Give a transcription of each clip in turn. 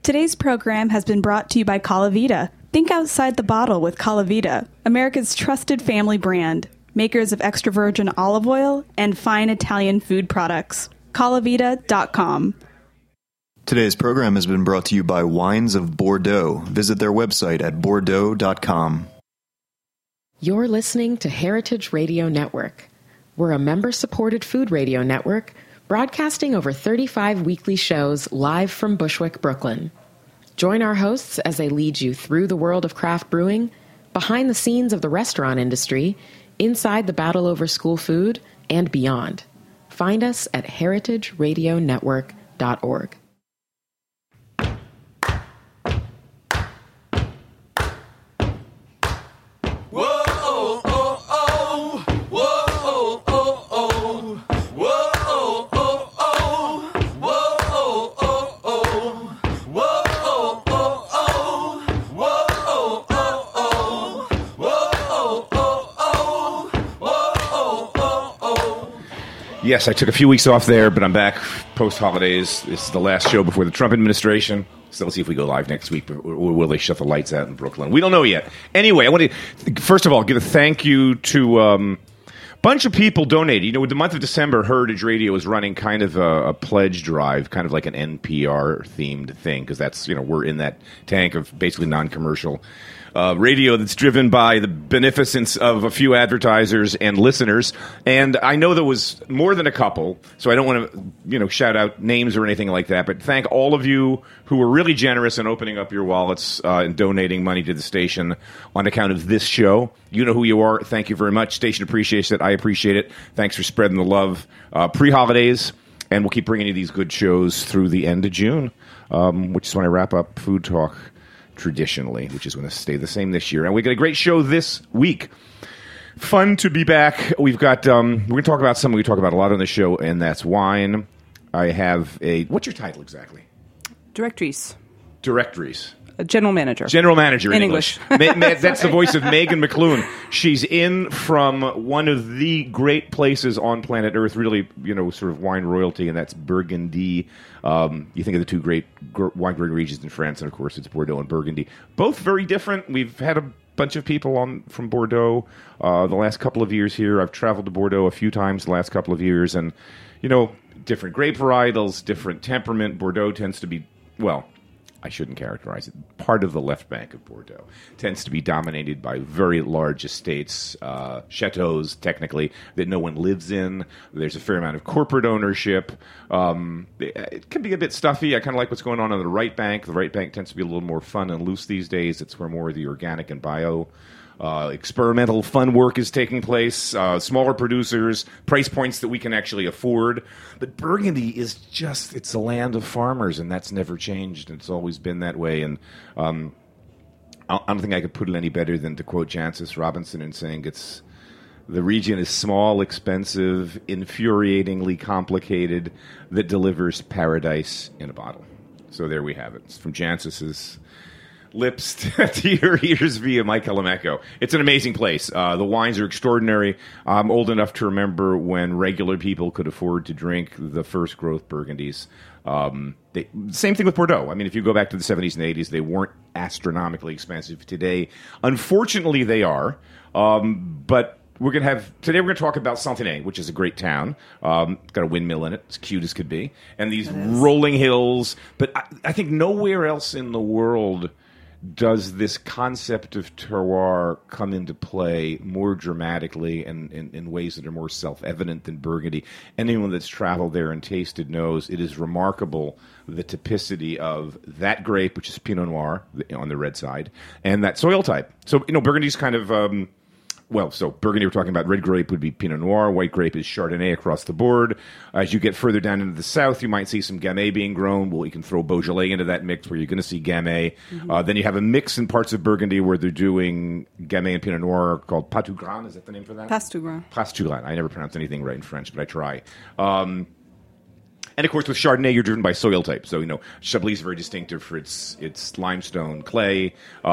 Today's program has been brought to you by Calavita. Think outside the bottle with Calavita, America's trusted family brand, makers of extra virgin olive oil and fine Italian food products. Calavita.com. Today's program has been brought to you by Wines of Bordeaux. Visit their website at bordeaux.com. You're listening to Heritage Radio Network. We're a member-supported food radio network broadcasting over 35 weekly shows live from Bushwick, Brooklyn. Join our hosts as they lead you through the world of craft brewing, behind the scenes of the restaurant industry, inside the battle over school food, and beyond. Find us at heritageradionetwork.org. Yes, I took a few weeks off there, but I'm back post-holidays. This is the last show before the Trump administration. So let's see if we go live next week, or will they shut the lights out in Brooklyn? We don't know yet. Anyway, I want to, first of all, give a thank you to a bunch of people donated. You know, with the month of December, Heritage Radio is running kind of a pledge drive, kind of like an NPR-themed thing, because that's, you know, we're in that tank of basically non-commercial radio that's driven by the beneficence of a few advertisers and listeners. And I know there was more than a couple, so I don't want to, you know, shout out names or anything like that, but thank all of you who were really generous in opening up your wallets and donating money to the station on account of this show. You know who you are. Thank you very much. Station appreciates it. I appreciate it. Thanks for spreading the love pre-holidays, and we'll keep bringing you these good shows through the end of June, which is when I wrap up Food Talk traditionally, which is going to stay the same this year. And we got a great show this week. Fun to be back. We've got, we're going to talk about something we talk about a lot on the show, and that's wine. I have what's your title exactly? Directrice. General manager. General manager in English. That's the voice of Megan McLuhan. She's in from one of the great places on planet Earth, really, you know, sort of wine royalty, and that's Burgundy. You think of the two great wine growing regions in France, and of course it's Bordeaux and Burgundy. Both very different. We've had a bunch of people on from Bordeaux the last couple of years here. I've traveled to Bordeaux a few times the last couple of years, and, you know, different grape varietals, different temperament. Bordeaux tends to be, well, I shouldn't characterize it. Part of the left bank of Bordeaux tends to be dominated by very large estates, chateaus, technically, that no one lives in. There's a fair amount of corporate ownership. It can be a bit stuffy. I kind of like what's going on the right bank. The right bank tends to be a little more fun and loose these days. It's where more of the organic and bio experimental fun work is taking place, smaller producers, price points that we can actually afford. But Burgundy is just, it's a land of farmers, and that's never changed. It's always been that way. And I don't think I could put it any better than to quote Jancis Robinson in saying the region is small, expensive, infuriatingly complicated, that delivers paradise in a bottle. So there we have it. It's from Jancis's lips to your ears via Mike Elamecco. It's an amazing place. The wines are extraordinary. I'm old enough to remember when regular people could afford to drink the first growth Burgundies. Same thing with Bordeaux. I mean, if you go back to the 70s and 80s, they weren't astronomically expensive. Today, unfortunately, they are. But today we're going to talk about Saint-Denis, which is a great town. It's got a windmill in it. It's cute as could be. And these rolling hills. But I think nowhere else in the world does this concept of terroir come into play more dramatically and in ways that are more self-evident than Burgundy. Anyone that's traveled there and tasted knows it is remarkable, the typicity of that grape, which is Pinot Noir on the red side, and that soil type. So, you know, Burgundy's kind of... so Burgundy, we're talking about red grape would be Pinot Noir. White grape is Chardonnay across the board. As you get further down into the south, you might see some Gamay being grown. Well, you can throw Beaujolais into that mix where you're going to see Gamay. Mm-hmm. Then you have a mix in parts of Burgundy where they're doing Gamay and Pinot Noir called Pas-tu-Grain. Is that the name for that? Pas-tu-Grain. I never pronounce anything right in French, but I try. And, of course, with Chardonnay, you're driven by soil type. So, you know, Chablis is very distinctive for its limestone clay.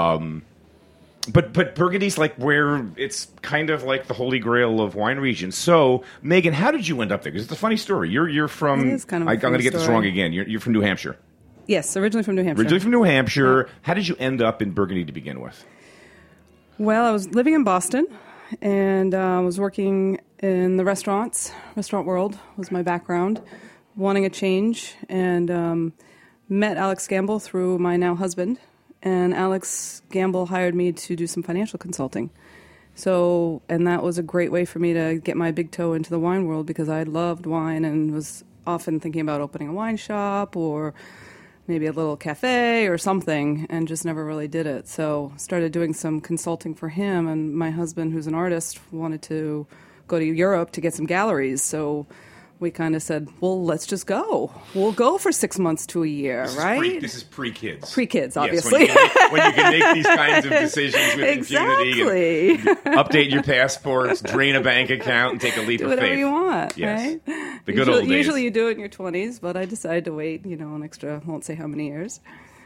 But Burgundy's like where it's kind of like the holy grail of wine regions. So, Megan, how did you end up there? Because it's a funny story. You're from... It is kind of I'm going to get this wrong again. You're from New Hampshire. Yes, originally from New Hampshire. Originally from New Hampshire. How did you end up in Burgundy to begin with? Well, I was living in Boston, and was working in the restaurant world was my background, wanting a change, and met Alex Gamble through my now husband, and Alex Gamble hired me to do some financial consulting. So, and that was a great way for me to get my big toe into the wine world, because I loved wine and was often thinking about opening a wine shop or maybe a little cafe or something, and just never really did it. So started doing some consulting for him, and my husband, who's an artist, wanted to go to Europe to get some galleries. So we kind of said, well, let's just go. We'll go for 6 months to a year, right? This is pre-kids. Pre-kids, obviously. Yes, when you can make these kinds of decisions with exactly. impunity. And update your passports, drain a bank account, and take a leap of faith. Do whatever you want, yes. right? The good old days. Usually you do it in your 20s, but I decided to wait, an extra, I won't say how many years.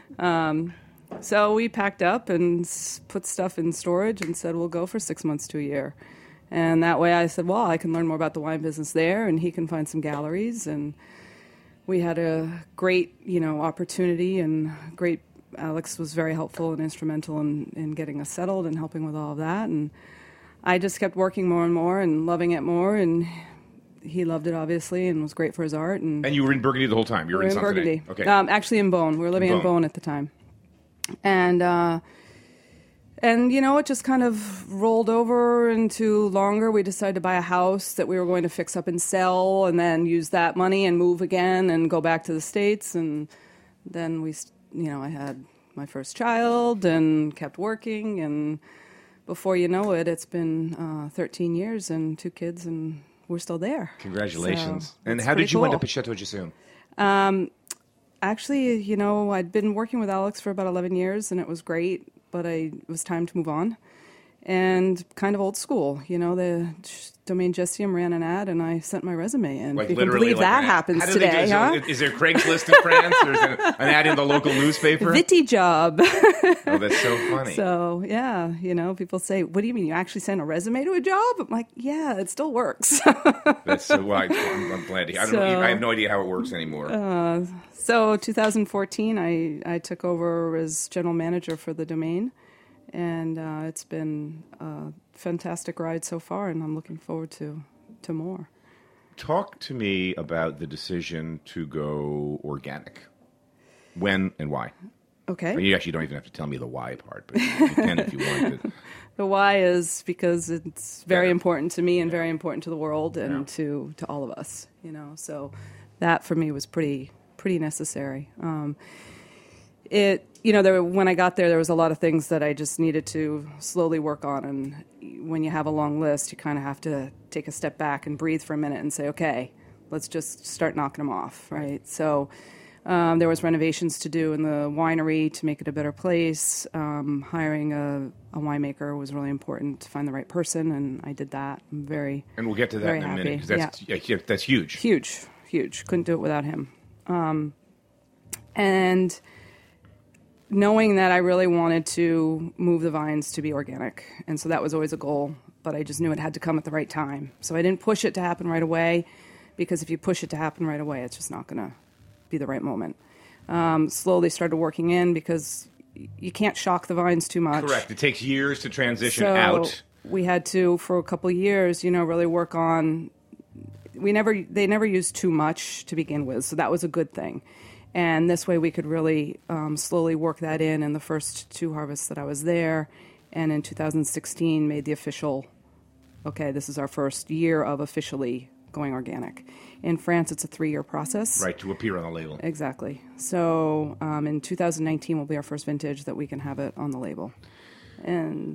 So we packed up and put stuff in storage and said, we'll go for 6 months to a year. And that way I said, well, I can learn more about the wine business there, and he can find some galleries. And we had a great, opportunity, and Alex was very helpful and instrumental in getting us settled and helping with all of that. And I just kept working more and more and loving it more, and he loved it, obviously, and was great for his art. And you were in Burgundy the whole time? You were in Burgundy. Okay. Actually in Beaune. We were living in Beaune at the time. And, it just kind of rolled over into longer. We decided to buy a house that we were going to fix up and sell, and then use that money and move again and go back to the States. And then I had my first child and kept working. And before you know it, it's been 13 years and 2 kids, and we're still there. Congratulations. So and how did you end up at Chateau Giserne? Actually, I'd been working with Alex for about 11 years, and it was great. But it was time to move on, and kind of old school. The Domaine Gestium ran an ad, and I sent my resume in. Like, you can believe that happens today, huh? Is there Craigslist in France? Or is there an ad in the local newspaper? Vitty job. Oh, that's so funny. So, yeah, people say, what do you mean, you actually sent a resume to a job? I'm like, yeah, it still works. That's so wise. I'm glad to hear. I have no idea how it works anymore. So 2014, I took over as general manager for the Domaine, and it's been a fantastic ride so far, and I'm looking forward to more. Talk to me about the decision to go organic. When and why? Okay. You actually don't even have to tell me the why part, but you can if you want to. The why is because it's very important to me and very important to the world and to all of us. So that for me was pretty necessary. When I got there was a lot of things that I just needed to slowly work on, and when you have a long list, you kind of have to take a step back and breathe for a minute and say, okay, let's just start knocking them off, right? So there was renovations to do in the winery to make it a better place. Hiring a winemaker was really important to find the right person, and I did that. I'm very And we'll get to that in a minute, because that's huge. Huge. Couldn't do it without him. And knowing that I really wanted to move the vines to be organic. And so that was always a goal, but I just knew it had to come at the right time. So I didn't push it to happen right away, because if you push it to happen right away, it's just not going to be the right moment. Slowly started working in, because you can't shock the vines too much. Correct. It takes years to transition out. We had to, for a couple of years, really work on... They never used too much to begin with, so that was a good thing. And this way we could really slowly work that in the first 2 harvests that I was there. And in 2016 made the official, okay, this is our first year of officially going organic. In France, it's a 3-year process. Right, to appear on the label. Exactly. So in 2019 will be our first vintage that we can have it on the label. And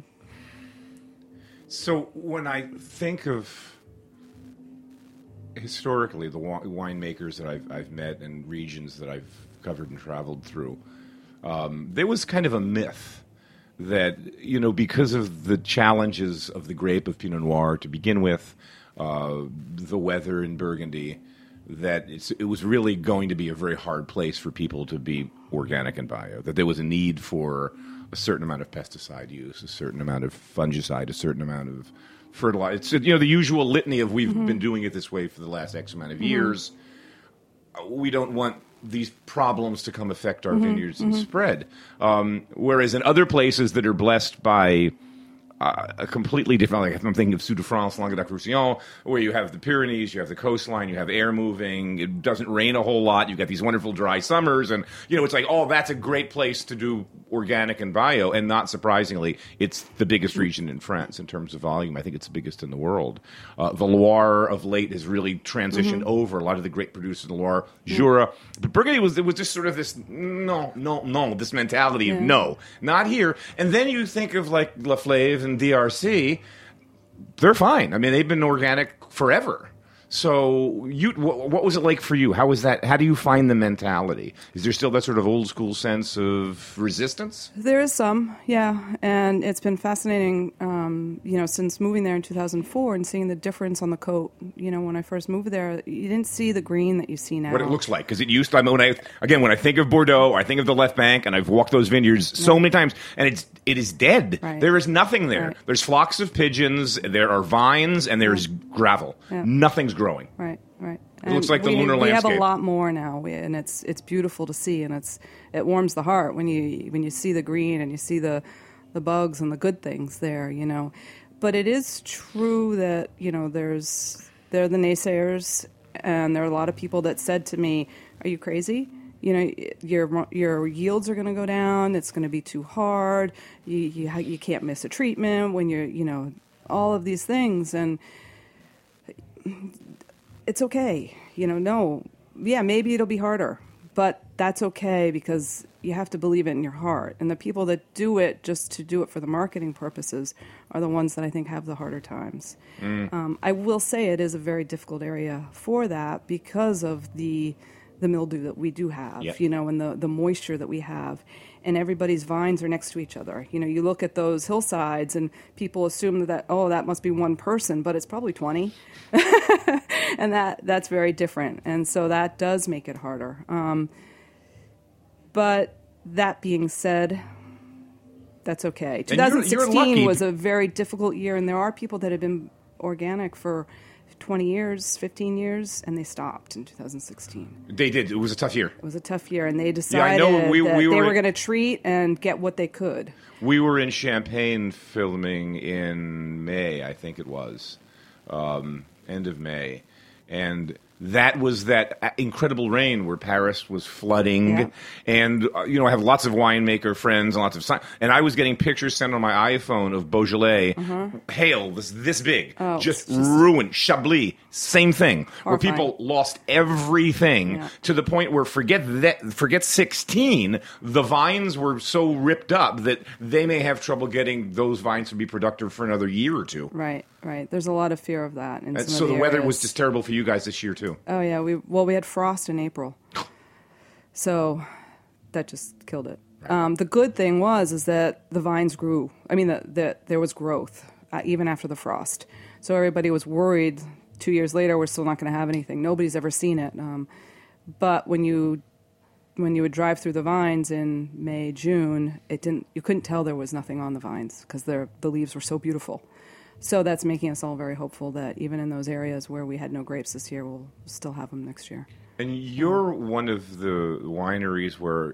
so when I think of... historically, the winemakers that I've met and regions that I've covered and traveled through, there was kind of a myth that, because of the challenges of the grape of Pinot Noir to begin with, the weather in Burgundy, that it was really going to be a very hard place for people to be organic and bio, that there was a need for a certain amount of pesticide use, a certain amount of fungicide, a certain amount of fertilizer. It's, the usual litany of we've been doing it this way for the last X amount of years. We don't want these problems to come affect our vineyards and spread. Whereas in other places that are blessed by a completely different, like I'm thinking of Sud de France, Languedoc-Roussillon, where you have the Pyrenees, you have the coastline, you have air moving, it doesn't rain a whole lot, you got these wonderful dry summers, and it's like, oh, that's a great place to do organic and bio, and not surprisingly, it's the biggest region in France in terms of volume. I think it's the biggest in the world. The Loire of late has really transitioned over. A lot of the great producers in the Loire, Jura, but Burgundy was just sort of this this mentality of no, not here. And then you think of like La Flave and DRC, they're fine. I mean, they've been organic forever. So, what was it like for you? How was that? How do you find the mentality? Is there still that sort of old school sense of resistance? There is some, yeah, and it's been fascinating. Since moving there in 2004 and seeing the difference on the coat. When I first moved there, you didn't see the green that you see now. What it looks like, because it used to. I mean, when I think of Bordeaux, I think of the left bank, and I've walked those vineyards so many times, and it is dead. Right. There is nothing there. Right. There's flocks of pigeons. There are vines, and there's gravel. Yeah. Nothing's growing. Right. It looks like the lunar landscape. We have a lot more now, and it's beautiful to see, and it warms the heart when you see the green and you see the bugs and the good things there, But it is true that there are the naysayers, and there are a lot of people that said to me, "Are you crazy? Your yields are going to go down. It's going to be too hard. You can't miss a treatment when you're all of these things." And it's okay, maybe it'll be harder, but that's okay because you have to believe it in your heart. And the people that do it just to do it for the marketing purposes are the ones that I think have the harder times. I will say it is a very difficult area for that because of the mildew that we do have, and the moisture that we have. And everybody's vines are next to each other. You look at those hillsides and people assume that must be one person, but it's probably 20. And that's very different. And so that does make it harder. But that being said, that's okay. 2016 was a very difficult year, and there are people that have been organic for 20 years, 15 years, and they stopped in 2016. They did. It was a tough year. It was a tough year, and they decided that they were going to treat and get what they could. We were in Champagne filming in May, I think it was, end of May, and that was that incredible rain where Paris was flooding. Yeah. And, I have lots of winemaker friends and and I was getting pictures sent on my iPhone of Beaujolais, hail, this big, just ruined. Chablis, same thing, where people lost everything to the point where forget 16, the vines were so ripped up that they may have trouble getting those vines to be productive for another year or two. Right. There's a lot of fear of that. So the weather was just terrible for you guys this year too. Oh yeah, we had frost in April, so that just killed it. Right. The good thing is that the vines grew. I mean, that there was growth even after the frost. So everybody was worried. 2 years later, we're still not going to have anything. Nobody's ever seen it. But when you would drive through the vines in May, June, you couldn't tell there was nothing on the vines because the leaves were so beautiful. So that's making us all very hopeful that even in those areas where we had no grapes this year, we'll still have them next year. And you're one of the wineries where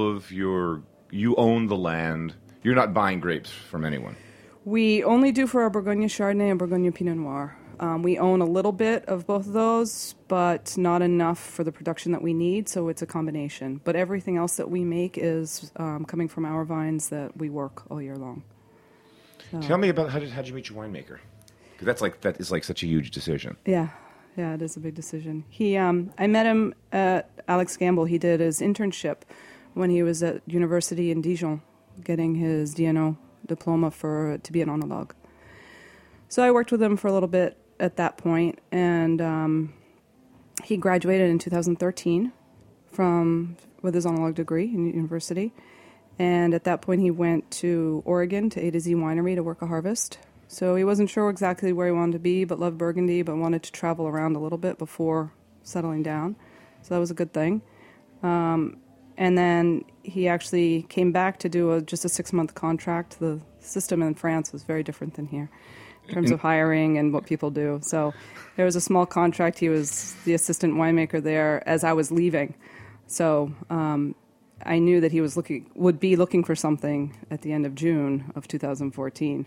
you own the land. You're not buying grapes from anyone. We only do for our Bourgogne Chardonnay and Bourgogne Pinot Noir. We own a little bit of both of those, but not enough for the production that we need, so it's a combination. But everything else that we make is coming from our vines that we work all year long. Tell me about how did you meet your winemaker? Because that is like such a huge decision. Yeah, it is a big decision. I met him at Alex Gamble. He did his internship when he was at university in Dijon, getting his DNO diploma to be an oenologue. So I worked with him for a little bit at that point, and he graduated in 2013 with his oenologue degree in university. And at that point, he went to Oregon to A to Z Winery to work a harvest. So he wasn't sure exactly where he wanted to be, but loved Burgundy, but wanted to travel around a little bit before settling down. So that was a good thing. And then he actually came back to do just a 6-month contract. The system in France was very different than here in terms of hiring and what people do. So there was a small contract. He was the assistant winemaker there as I was leaving. So I knew that he would be looking for something at the end of June of 2014.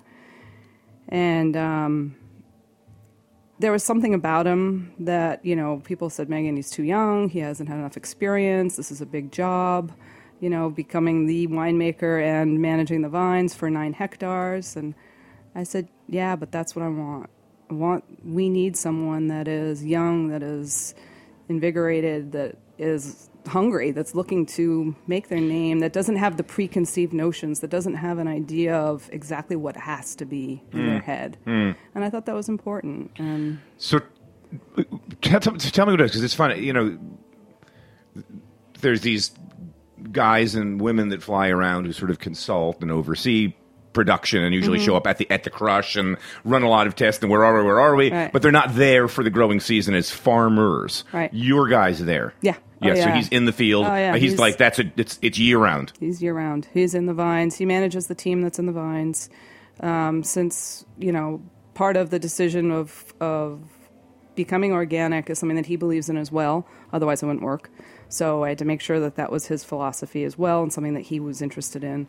And there was something about him that, people said, Megan, he's too young. He hasn't had enough experience. This is a big job, becoming the winemaker and managing the vines for 9 hectares. And I said, yeah, but that's what I want. We need someone that is young, that is invigorated, that is hungry, that's looking to make their name, that doesn't have the preconceived notions, that doesn't have an idea of exactly what has to be in their head. And I thought that was important. So tell me what it is, because it's funny, there's these guys and women that fly around who sort of consult and oversee production and usually show up at the crush and run a lot of tests and where are we? Right. But they're not there for the growing season as farmers. Right. Your guy's there. Yeah. Yeah, so he's in the field. Oh, yeah. He's like, it's year round. He's year round. He's in the vines. He manages the team that's in the vines. Since, part of the decision of becoming organic is something that he believes in as well. Otherwise it wouldn't work. So I had to make sure that was his philosophy as well and something that he was interested in.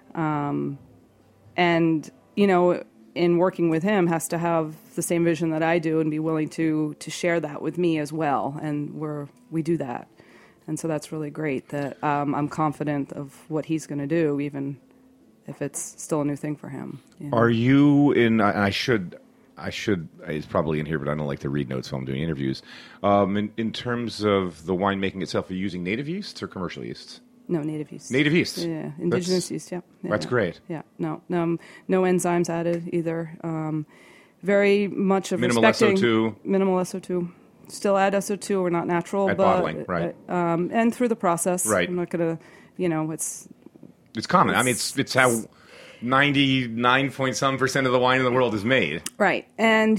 And, in working with him has to have the same vision that I do and be willing to share that with me as well. And we do that. And so that's really great that I'm confident of what he's going to do, even if it's still a new thing for him. Are you in, I should, it's probably in here, but I don't like to read notes while I'm doing interviews. In terms of the winemaking itself, are you using native yeasts or commercial yeasts? No, native yeast. Native yeast. Yeah, indigenous yeast. Yeah, that's great. Yeah, no enzymes added either. Very much of minimal respecting SO2. Minimal SO2. Still add SO2. We're not natural, at but bottling, right? And through the process, right. I'm not gonna, it's common. It's how 99% of the wine in the world is made. Right, and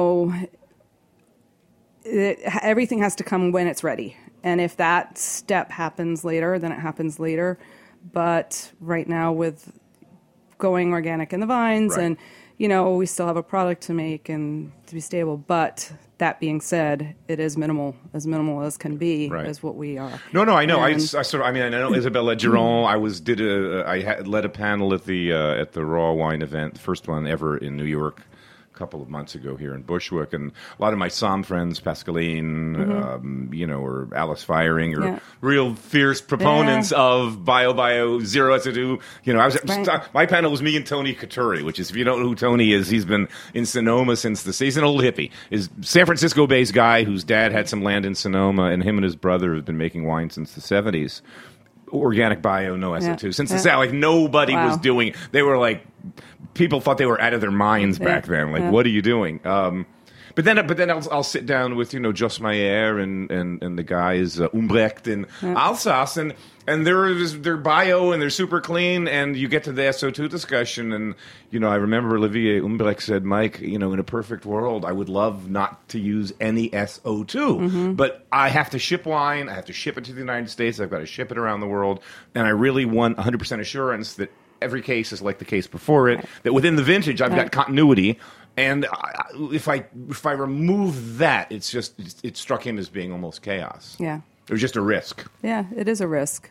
everything has to come when it's ready. And if that step happens later, then it happens later. But right now with going organic in the vines right. and, we still have a product to make and to be stable. But that being said, it is minimal as can be, right. as what we are. No, I know. I know Isabelle Giron. I led a panel at the Raw Wine event, the first one ever in New York, couple of months ago here in Bushwick, and a lot of my Somm friends, Pascaline, or Alice Firing, are real fierce proponents of bio, zero SO2. My panel was me and Tony Coturri, which is, if you don't know who Tony is, he's been in Sonoma since he's an old hippie. Is San Francisco-based guy whose dad had some land in Sonoma, and him and his brother have been making wine since the 70s. Organic bio, no SO2. Since the South, like nobody was doing. They were like, people thought they were out of their minds back then. Like, what are you doing? But then I'll sit down with Jos Meyer and the guys Umbrecht in Alsace, and they're bio and they're super clean, and you get to the SO2 discussion, and I remember Olivier Umbrecht said, Mike, in a perfect world, I would love not to use any SO2, but I have to ship wine, I have to ship it to the United States, I've got to ship it around the world, and I really want 100% assurance that every case is like the case before it, that within the vintage I've got continuity. And if I remove that, it struck him as being almost chaos. Yeah. It was just a risk. Yeah, it is a risk.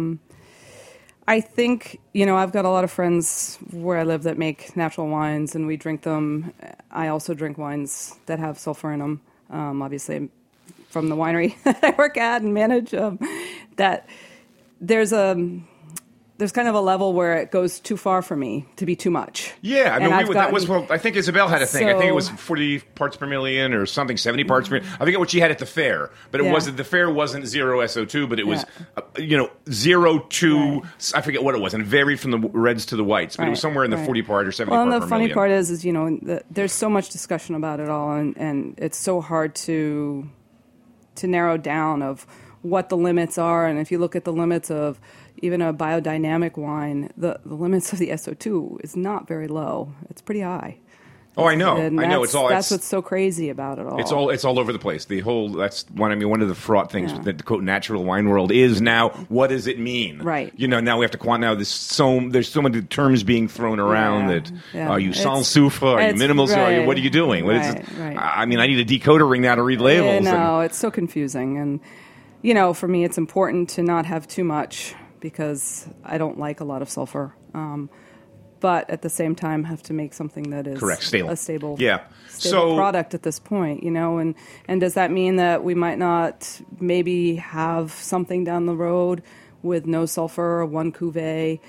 I think, I've got a lot of friends where I live that make natural wines, and we drink them. I also drink wines that have sulfur in them. Obviously, from the winery that I work at and manage, that there's kind of a level where it goes too far for me to be too much. Yeah, I think Isabelle had a thing. I think it was 40 parts per million or something, 70 parts per million. I forget what she had at the fair, but the fair wasn't zero SO2, but it was, 0 to, I forget what it was, and it varied from the reds to the whites, but it was somewhere in the 40 part or 70 part per million. Well, and the funny part is there's so much discussion about it all, and it's so hard to narrow down of what the limits are, and if you look at the limits of even a biodynamic wine, the limits of the SO2 is not very low. It's pretty high. Oh, I know. That's what's so crazy about it all. It's all over the place. That's one of the fraught things that the quote natural wine world is now. What does it mean? Right. Now we have to there's so many terms being thrown around that are you sans soufre? Are you minimal? Right. What are you doing? Right. I need a decoder ring now to read labels. No, it's so confusing, and for me, it's important to not have too much because I don't like a lot of sulfur. But at the same time, have to make something that is stable. A stable So, product at this point, and does that mean that we might not maybe have something down the road with no sulfur, one cuvee?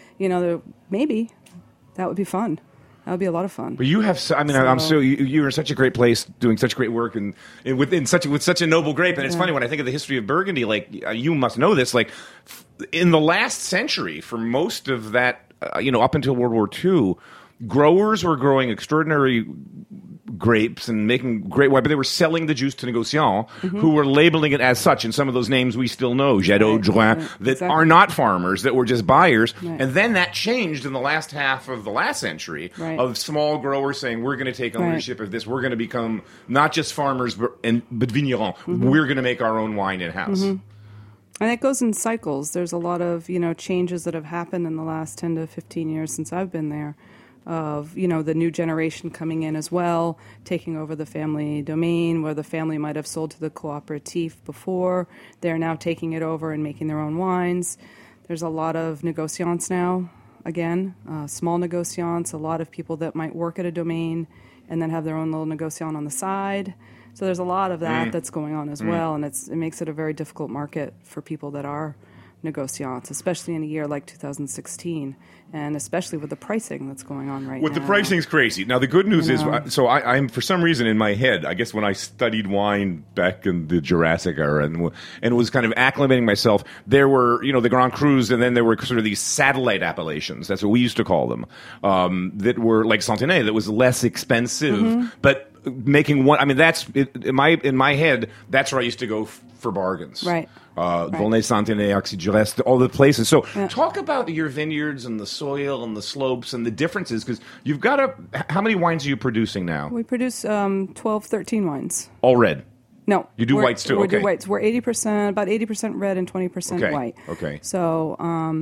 Maybe that would be fun. That would be a lot of fun. But you have, you're in such a great place, doing such great work, and with such a noble grape. And it's funny when I think of the history of Burgundy. Like you must know this. Like in the last century, for most of that. Up until World War II, growers were growing extraordinary grapes and making great wine, but they were selling the juice to négociants who were labeling it as such. And some of those names we still know, Jadot, Drouin, that are not farmers, that were just buyers. Right. And then that changed in the last half of the last century of small growers saying, we're going to take ownership of this. We're going to become not just farmers, but vignerons. We're going to make our own wine in-house. And it goes in cycles. There's a lot of, changes that have happened in the last 10 to 15 years since I've been there of, the new generation coming in as well, taking over the family domain where the family might have sold to the cooperative before. They're now taking it over and making their own wines. There's a lot of négociants now, again, small négociants, a lot of people that might work at a domain and then have their own little négociant on the side. So there's a lot of that that's going on as well, and it makes it a very difficult market for people that are négociants, especially in a year like 2016, and especially with the pricing that's going on right now. The pricing's crazy. Now, the good news is, I'm for some reason in my head, I guess when I studied wine back in the Jurassic era and was kind of acclimating myself, there were, the Grand Crus, and then there were sort of these satellite appellations, that's what we used to call them, that were like Centenaire, that was less expensive, but making one, that's in my head. That's where I used to go for bargains. Right. Volnay, Centenaire, Auxey du Reste, all the places. So talk about your vineyards and the soil and the slopes and the differences, because you've got how many wines are you producing now? We produce 12, 13 wines. All red? No. You do whites too? We do whites. We're about 80% red and 20% white. Okay. So,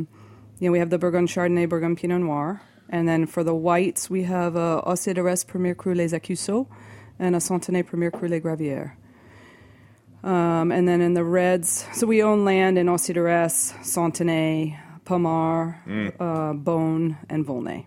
we have the Bourgogne Chardonnay, Bourgogne Pinot Noir. And then for the whites, we have a Auxey du Reste Premier Cru Les Accusaux and a Centenaire Premier Cru Les Gravières. And then in the reds, so we own land in Auxey du Reste, Centenaire, Pommard, Beaune, and Volnay.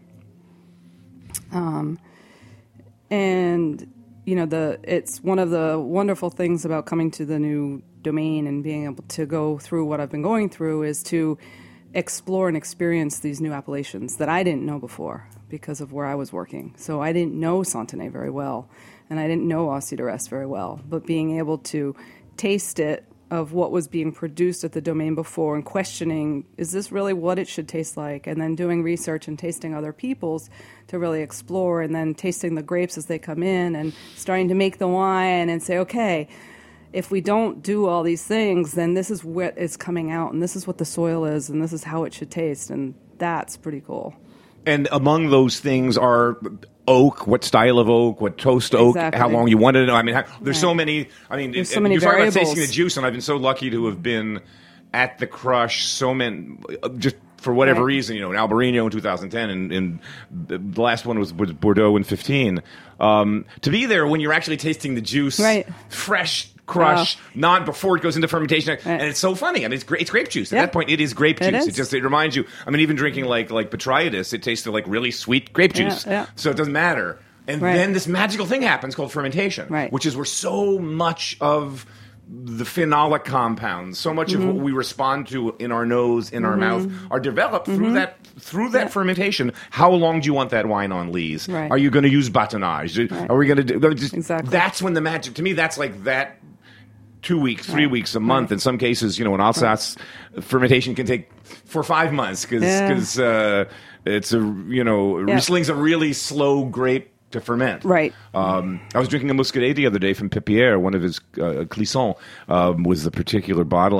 And it's one of the wonderful things about coming to the new domain and being able to go through what I've been going through is to explore and experience these new appellations that I didn't know before because of where I was working. So I didn't know Centenaire very well, and I didn't know Auxey du Reste very well. But being able to taste it of what was being produced at the domain before and questioning, is this really what it should taste like? And then doing research and tasting other people's to really explore, and then tasting the grapes as they come in and starting to make the wine and say, okay, if we don't do all these things, then this is what is coming out, and this is what the soil is, and this is how it should taste, and that's pretty cool. And among those things are oak, what style of oak, what toast oak, how long you want it. There's so many. There's so many you talk variables. about tasting the juice, and I've been so lucky to have been at the crush. So many, just for whatever reason, in Albarino in 2010, and the last one was Bordeaux in 2015. To be there when you're actually tasting the juice, fresh. Crush, not before it goes into fermentation, and it's so funny. It's grape juice. At that point, it is grape juice. It reminds you. Even drinking like Botrytis, it tasted like really sweet grape juice. So it doesn't matter. And then this magical thing happens called fermentation, which is where so much of the phenolic compounds, so much of what we respond to in our nose, in our mouth, are developed through that fermentation. How long do you want that wine on lees? Are you going to use batonnage? Are we going to do? Exactly. That's when the magic. To me, that's like that. 2 weeks, 3 weeks, a month. In some cases, in Alsace, fermentation can take 4 or 5 months because it's Riesling's a really slow grape to ferment. Right. I was drinking a Muscadet the other day from Pépierre. One of his Clisson was the particular bottling.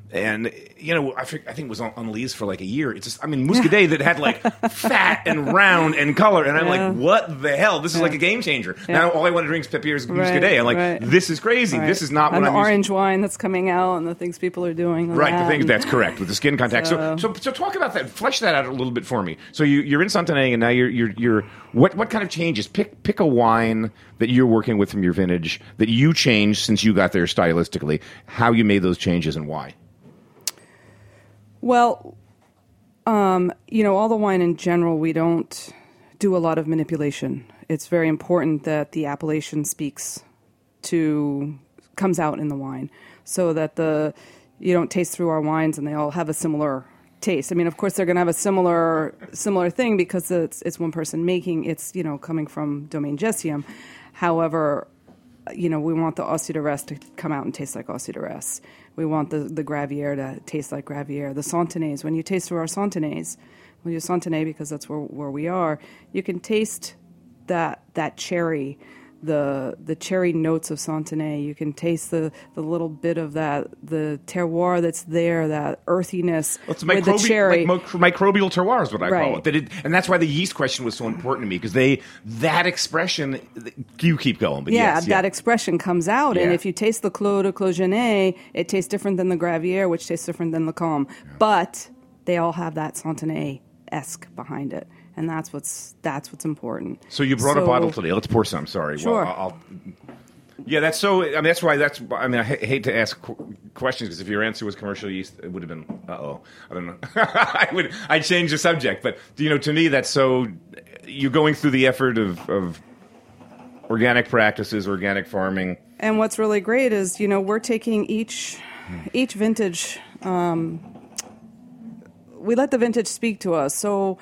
And, I think it was on lease for like a year. It's just, Muscadet that had like fat and round and color. And I'm like, what the hell? This is like a game changer. Now all I want to drink is Pepier's Muscadet. I'm like, this is crazy. This is not and what I'm used to. And the orange wine that's coming out and the things people are doing. Right, the things, that's correct, with the skin contact. So talk about that. Flesh that out a little bit for me. So you're in Santenay, and now you're what kind of changes? Pick a wine that you're working with from your vintage that you changed since you got there stylistically, how you made those changes and why. Well, all the wine in general, we don't do a lot of manipulation. It's very important that the appellation comes out in the wine, so that you don't taste through our wines and they all have a similar taste. Of course, they're going to have a similar thing because it's one person making. It's coming from Domaine Gessium. However, we want the Ossie de Retz to come out and taste like Ossie de Retz. We want the Gravière to taste like Gravière. The Santenays, when you taste through our Santenays, we use Santenay because that's where we are, you can taste that cherry, the cherry notes of Santenay. You can taste the little bit of the terroir that's there, that earthiness with the cherry. Like microbial terroir is what I call it. And that's why the yeast question was so important to me, because that expression, you keep going. But that expression comes out. Yeah. And if you taste the Clos de Clogenet, it tastes different than the Gravière, which tastes different than the Combe. Yeah. But they all have that Santenay-esque behind it. And that's what's important. So you brought a bottle today. Let's pour some. Sorry. Sure. Well, that's so. That's why. I hate to ask questions, because if your answer was commercial yeast, it would have been. I don't know. I'd change the subject. But to me, that's so. You're going through the effort of organic practices, organic farming. And what's really great is we're taking each vintage. We let the vintage speak to us. So.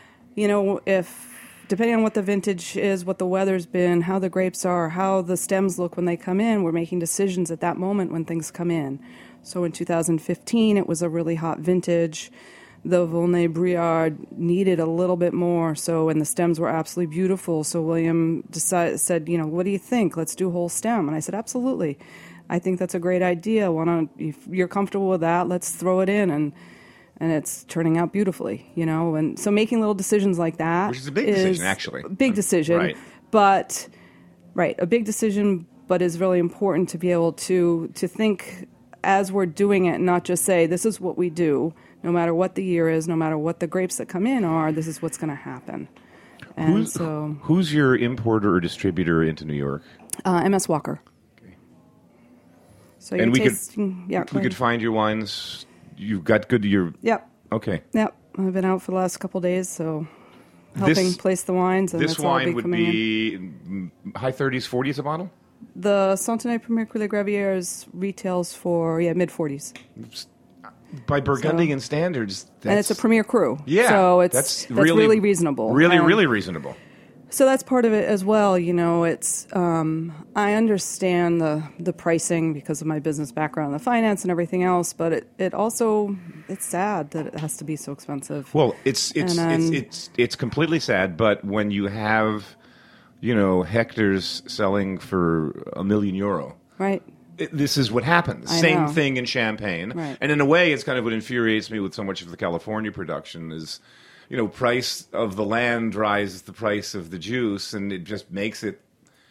If depending on what the vintage is, what the weather's been, how the grapes are, how the stems look when they come in, we're making decisions at that moment when things come in. So in 2015, it was a really hot vintage. The Volnay-Briard needed a little bit more, and the stems were absolutely beautiful. So William said, what do you think? Let's do whole stem. And I said, absolutely. I think that's a great idea. If you're comfortable with that, let's throw it in. And it's turning out beautifully, and so making little decisions like that, which is a big decision, actually. Big decision, right? But a big decision, but is really important to be able to think as we're doing it, not just say this is what we do, no matter what the year is, no matter what the grapes that come in are. This is what's going to happen. And who's your importer or distributor into New York? MS Walker. Okay. So we could find your wines. You've got good. Yep. Okay. Yep. I've been out for the last couple of days, so helping place the wines. And this wine would be high 30s, 40s a bottle? The Santenay Premier Cru des Gravières retails for, mid 40s. By Burgundian standards. And it's a Premier Cru. Yeah. So that's really reasonable. Really reasonable. So that's part of it as well. It's I understand the pricing because of my business background, the finance and everything else, but it also, it's sad that it has to be so expensive. Well, it's completely sad, but when you have, hectares selling for €1 million, right? This is what happens. Same thing in Champagne, right. And in a way, it's kind of what infuriates me with so much of the California production is. Price of the land rises the price of the juice, and it just makes it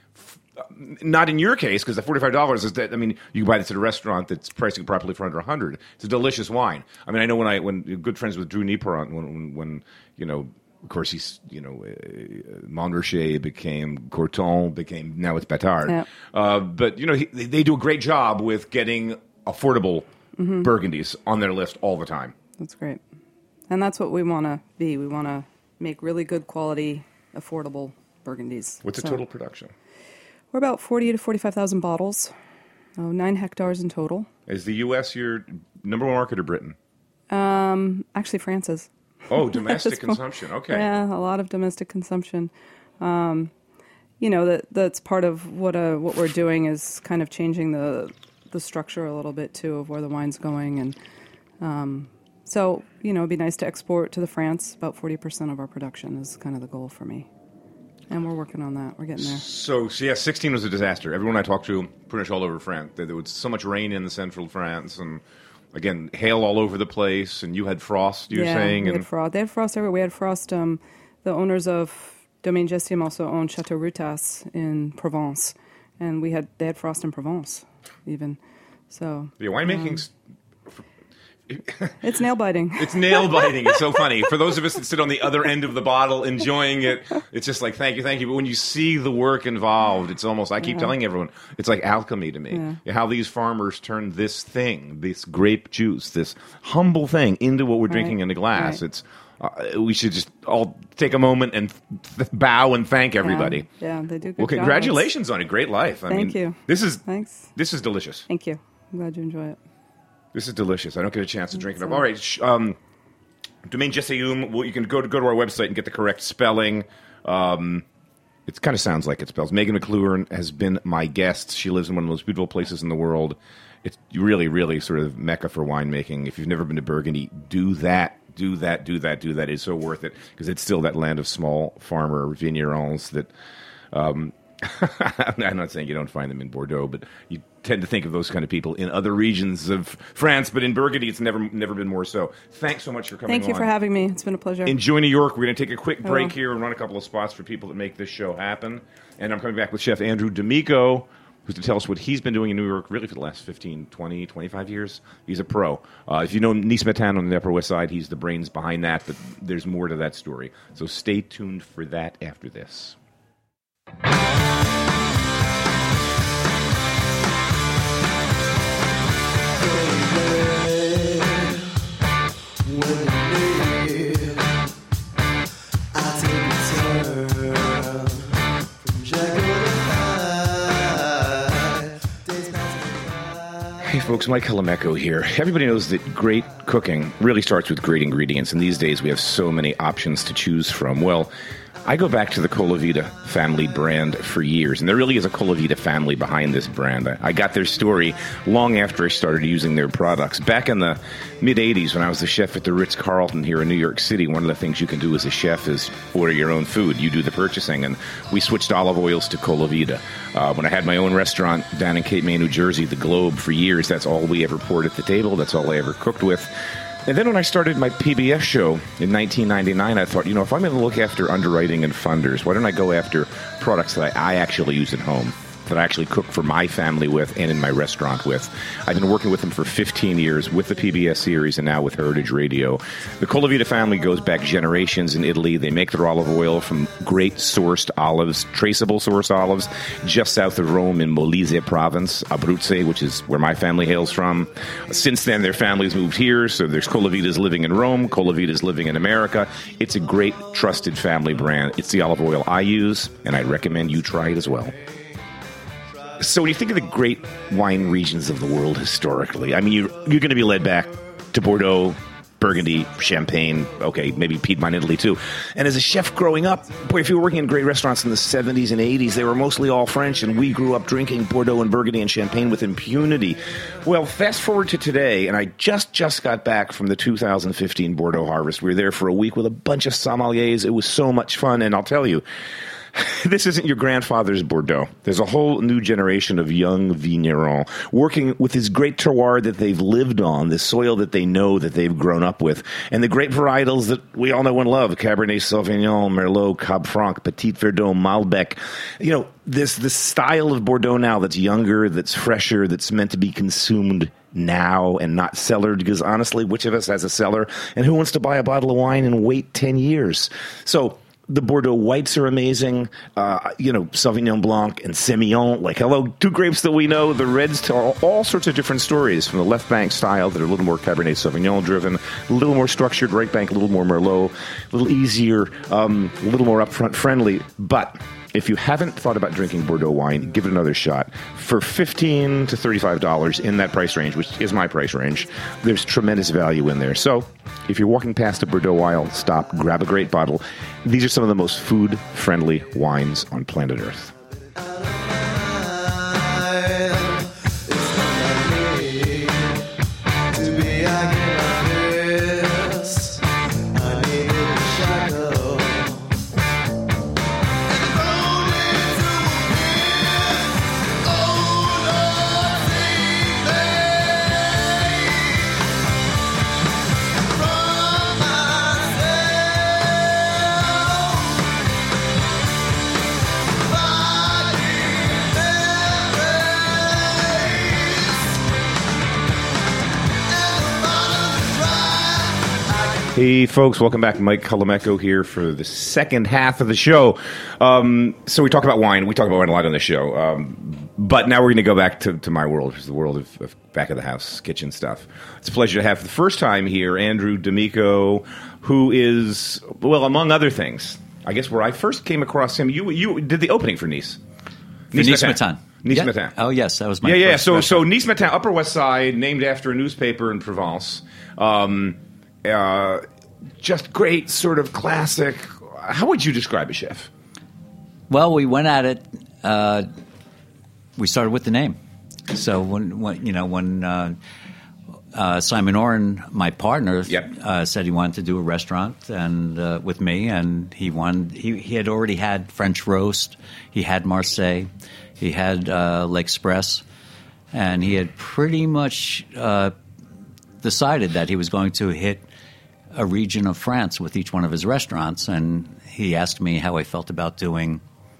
not in your case, because the $45 is that. You can buy this at a restaurant that's pricing properly for under $100. It's a delicious wine. I know when good friends with Drew Nieporent, when of course he's Montrachet became Corton, now it's Batard. Yep. But they do a great job with getting affordable Burgundies on their list all the time. That's great. And that's what we want to be. We want to make really good quality, affordable Burgundies. What's the total production? We're about 40 to 45,000 bottles. 9 hectares in total. Is the U.S. your number one market or Britain? Actually, France is. Oh, domestic consumption. Okay. Yeah, a lot of domestic consumption. That's part of what we're doing is kind of changing the structure a little bit too of where the wine's going, and so it'd be nice to export to France. About 40% of our production is kind of the goal for me, and we're working on that. We're getting there. So 16 was a disaster. Everyone I talked to, pretty much all over France, there was so much rain in the central France, and again, hail all over the place, and you had frost, you're saying? We had frost. They had frost everywhere. We had frost. The owners of Domaine Gestium also owned Chateau Rutas in Provence, and they had frost in Provence, even. So the winemaking's... It's nail biting. It's nail biting. It's so funny. For those of us that sit on the other end of the bottle enjoying it, it's just like, thank you. But when you see the work involved, it's almost, I keep telling everyone, it's like alchemy to me. Yeah. How these farmers turn this thing, this grape juice, this humble thing into what we're drinking in a glass. Right. It's we should just all take a moment and bow and thank everybody. Yeah, they do good Well, congratulations on a great life. Thank you. This is delicious. Thank you. I'm glad you enjoy it. This is delicious. I don't get a chance to drink it up. All right. Domaine Gestium, well, you can go to our website and get the correct spelling. It kind of sounds like it spells. Megan McLuhan has been my guest. She lives in one of the most beautiful places in the world. It's really, really sort of mecca for winemaking. If you've never been to Burgundy, do that. It's so worth it because it's still that land of small farmer vignerons that... I'm not saying you don't find them in Bordeaux, but you tend to think of those kind of people in other regions of France. But in Burgundy, it's never been more so. Thanks so much for coming on. Thank you for having me. It's been a pleasure. Enjoy New York. We're going to take a quick break here and run a couple of spots for people that make this show happen. And I'm coming back with Chef Andrew D'Amico, who's to tell us what he's been doing in New York really for the last 15, 20, 25 years. He's a pro. If you know Nice Matan on the Upper West Side, he's the brains behind that. But there's more to that story. So stay tuned for that after this. Hey folks, Mike Halameco here. Everybody knows that great cooking really starts with great ingredients, and these days we have so many options to choose from. Well, I go back to the Colavita family brand for years, and there really is a Colavita family behind this brand. I got their story long after I started using their products. Back in the mid-'80s, when I was the chef at the Ritz-Carlton here in New York City, one of the things you can do as a chef is order your own food. You do the purchasing, and we switched olive oils to Colavita. When I had my own restaurant down in Cape May, New Jersey, the Globe, for years, that's all we ever poured at the table. That's all I ever cooked with. And then when I started my PBS show in 1999, I thought, if I'm going to look after underwriting and funders, why don't I go after products that I actually use at home, that I actually cook for my family with and in my restaurant with. I've been working with them for 15 years with the PBS series and now with Heritage Radio. The Colavita family goes back generations in Italy. They make their olive oil from great sourced olives, traceable source olives, just south of Rome in Molise province, Abruzzo, which is where my family hails from. Since then, their families moved here, so there's Colavitas living in Rome, Colavitas living in America. It's a great, trusted family brand. It's the olive oil I use, and I'd recommend you try it as well. So when you think of the great wine regions of the world historically, I mean, you're going to be led back to Bordeaux, Burgundy, Champagne, okay, maybe Piedmont, Italy too. And as a chef growing up, boy, if you were working in great restaurants in the 70s and 80s, they were mostly all French, and we grew up drinking Bordeaux and Burgundy and Champagne with impunity. Well, fast forward to today, and I just got back from the 2015 Bordeaux harvest. We were there for a week with a bunch of sommeliers. It was so much fun, and I'll tell you, this isn't your grandfather's Bordeaux. There's a whole new generation of young vignerons working with this great terroir that they've lived on, this soil that they know, that they've grown up with, and the great varietals that we all know and love, Cabernet Sauvignon, Merlot, Cab Franc, Petit Verdot, Malbec. This style of Bordeaux now that's younger, that's fresher, that's meant to be consumed now and not cellared, because honestly, which of us has a cellar, and who wants to buy a bottle of wine and wait 10 years? So the Bordeaux whites are amazing, Sauvignon Blanc and Semillon, two grapes that we know. The reds tell all sorts of different stories, from the left bank style that are a little more Cabernet Sauvignon driven, a little more structured, right bank a little more Merlot, a little easier, a little more upfront friendly. But if you haven't thought about drinking Bordeaux wine, give it another shot. For $15 to $35 in that price range, which is my price range, there's tremendous value in there. So if you're walking past a Bordeaux wine, stop, grab a great bottle. These are some of the most food-friendly wines on planet Earth. Hey, folks, welcome back. Mike Colomecco here for the second half of the show. So we talk about wine. We talk about wine a lot on the show. But now we're going to go back to my world, which is the world of back of the house, kitchen stuff. It's a pleasure to have for the first time here Andrew D'Amico, who is, well, among other things, I guess where I first came across him, you did the opening for Nice. Nice Matin. Nice Matin. Oh, yes, that was my first So restaurant. Nice Matin, Upper West Side, named after a newspaper in Provence. Just great, sort of classic. How would you describe a chef? Well, we went at it. We started with the name. So when Simon Oren, my partner, said he wanted to do a restaurant and with me, and he had already had French roast, he had Marseille, he had L'Express, and he had pretty much decided that he was going to hit a region of France with each one of his restaurants, and he asked me how I felt about doing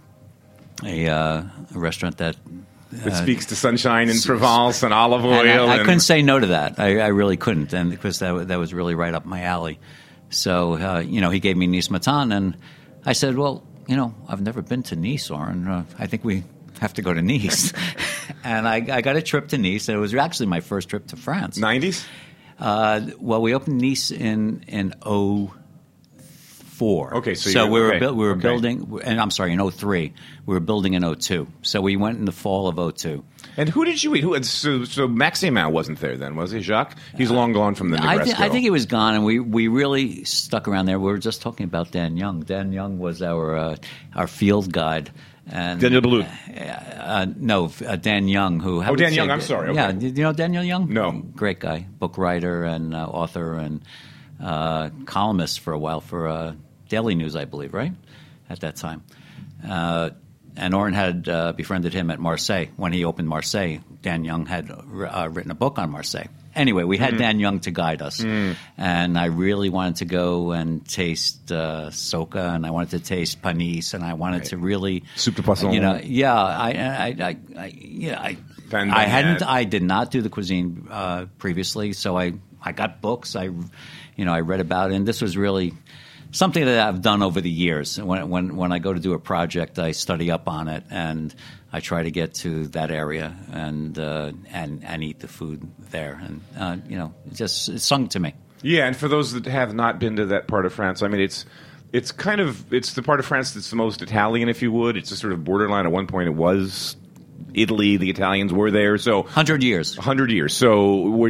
a restaurant that speaks to sunshine and Provence and olive oil. I couldn't say no to that. I really couldn't, and because that was really right up my alley. So he gave me Nice Matin, and I said, well, I've never been to Nice, Oren. I think we have to go to Nice. And I got a trip to Nice, and it was actually my first trip to France. 90s? Well, we opened Nice in 2004. Okay, so we were building, and I'm sorry, in 2003. We were building in 2002. So we went in the fall of 2002. And who did you eat? So Maximin wasn't there then, was he, Jacques? He's long gone from the Negresco. I think he was gone, and we really stuck around there. We were just talking about Dan Young. Dan Young was our field guide. And, Daniel Balut. Dan Young, who... Dan Young, I'm sorry. Okay. Yeah, did you know Daniel Young? No. Great guy, book writer and author and columnist for a while for Daily News, I believe, right? At that time. And Oren had befriended him at Marseille. When he opened Marseille, Dan Young had written a book on Marseille. Anyway, we had Dan Young to guide us. And I really wanted to go and taste Soca, and I wanted to taste Panisse, and I wanted to really... Soup de poisson. I did not do the cuisine previously, so I got books. I read about it, and this was really... something that I've done over the years. When I go to do a project, I study up on it, and I try to get to that area and eat the food there. And it's sung to me. Yeah, and for those that have not been to that part of France, I mean, it's the part of France that's the most Italian, if you would. It's a sort of borderline. At one point, it was Italy. The Italians were there. So 100 years. 100 years. So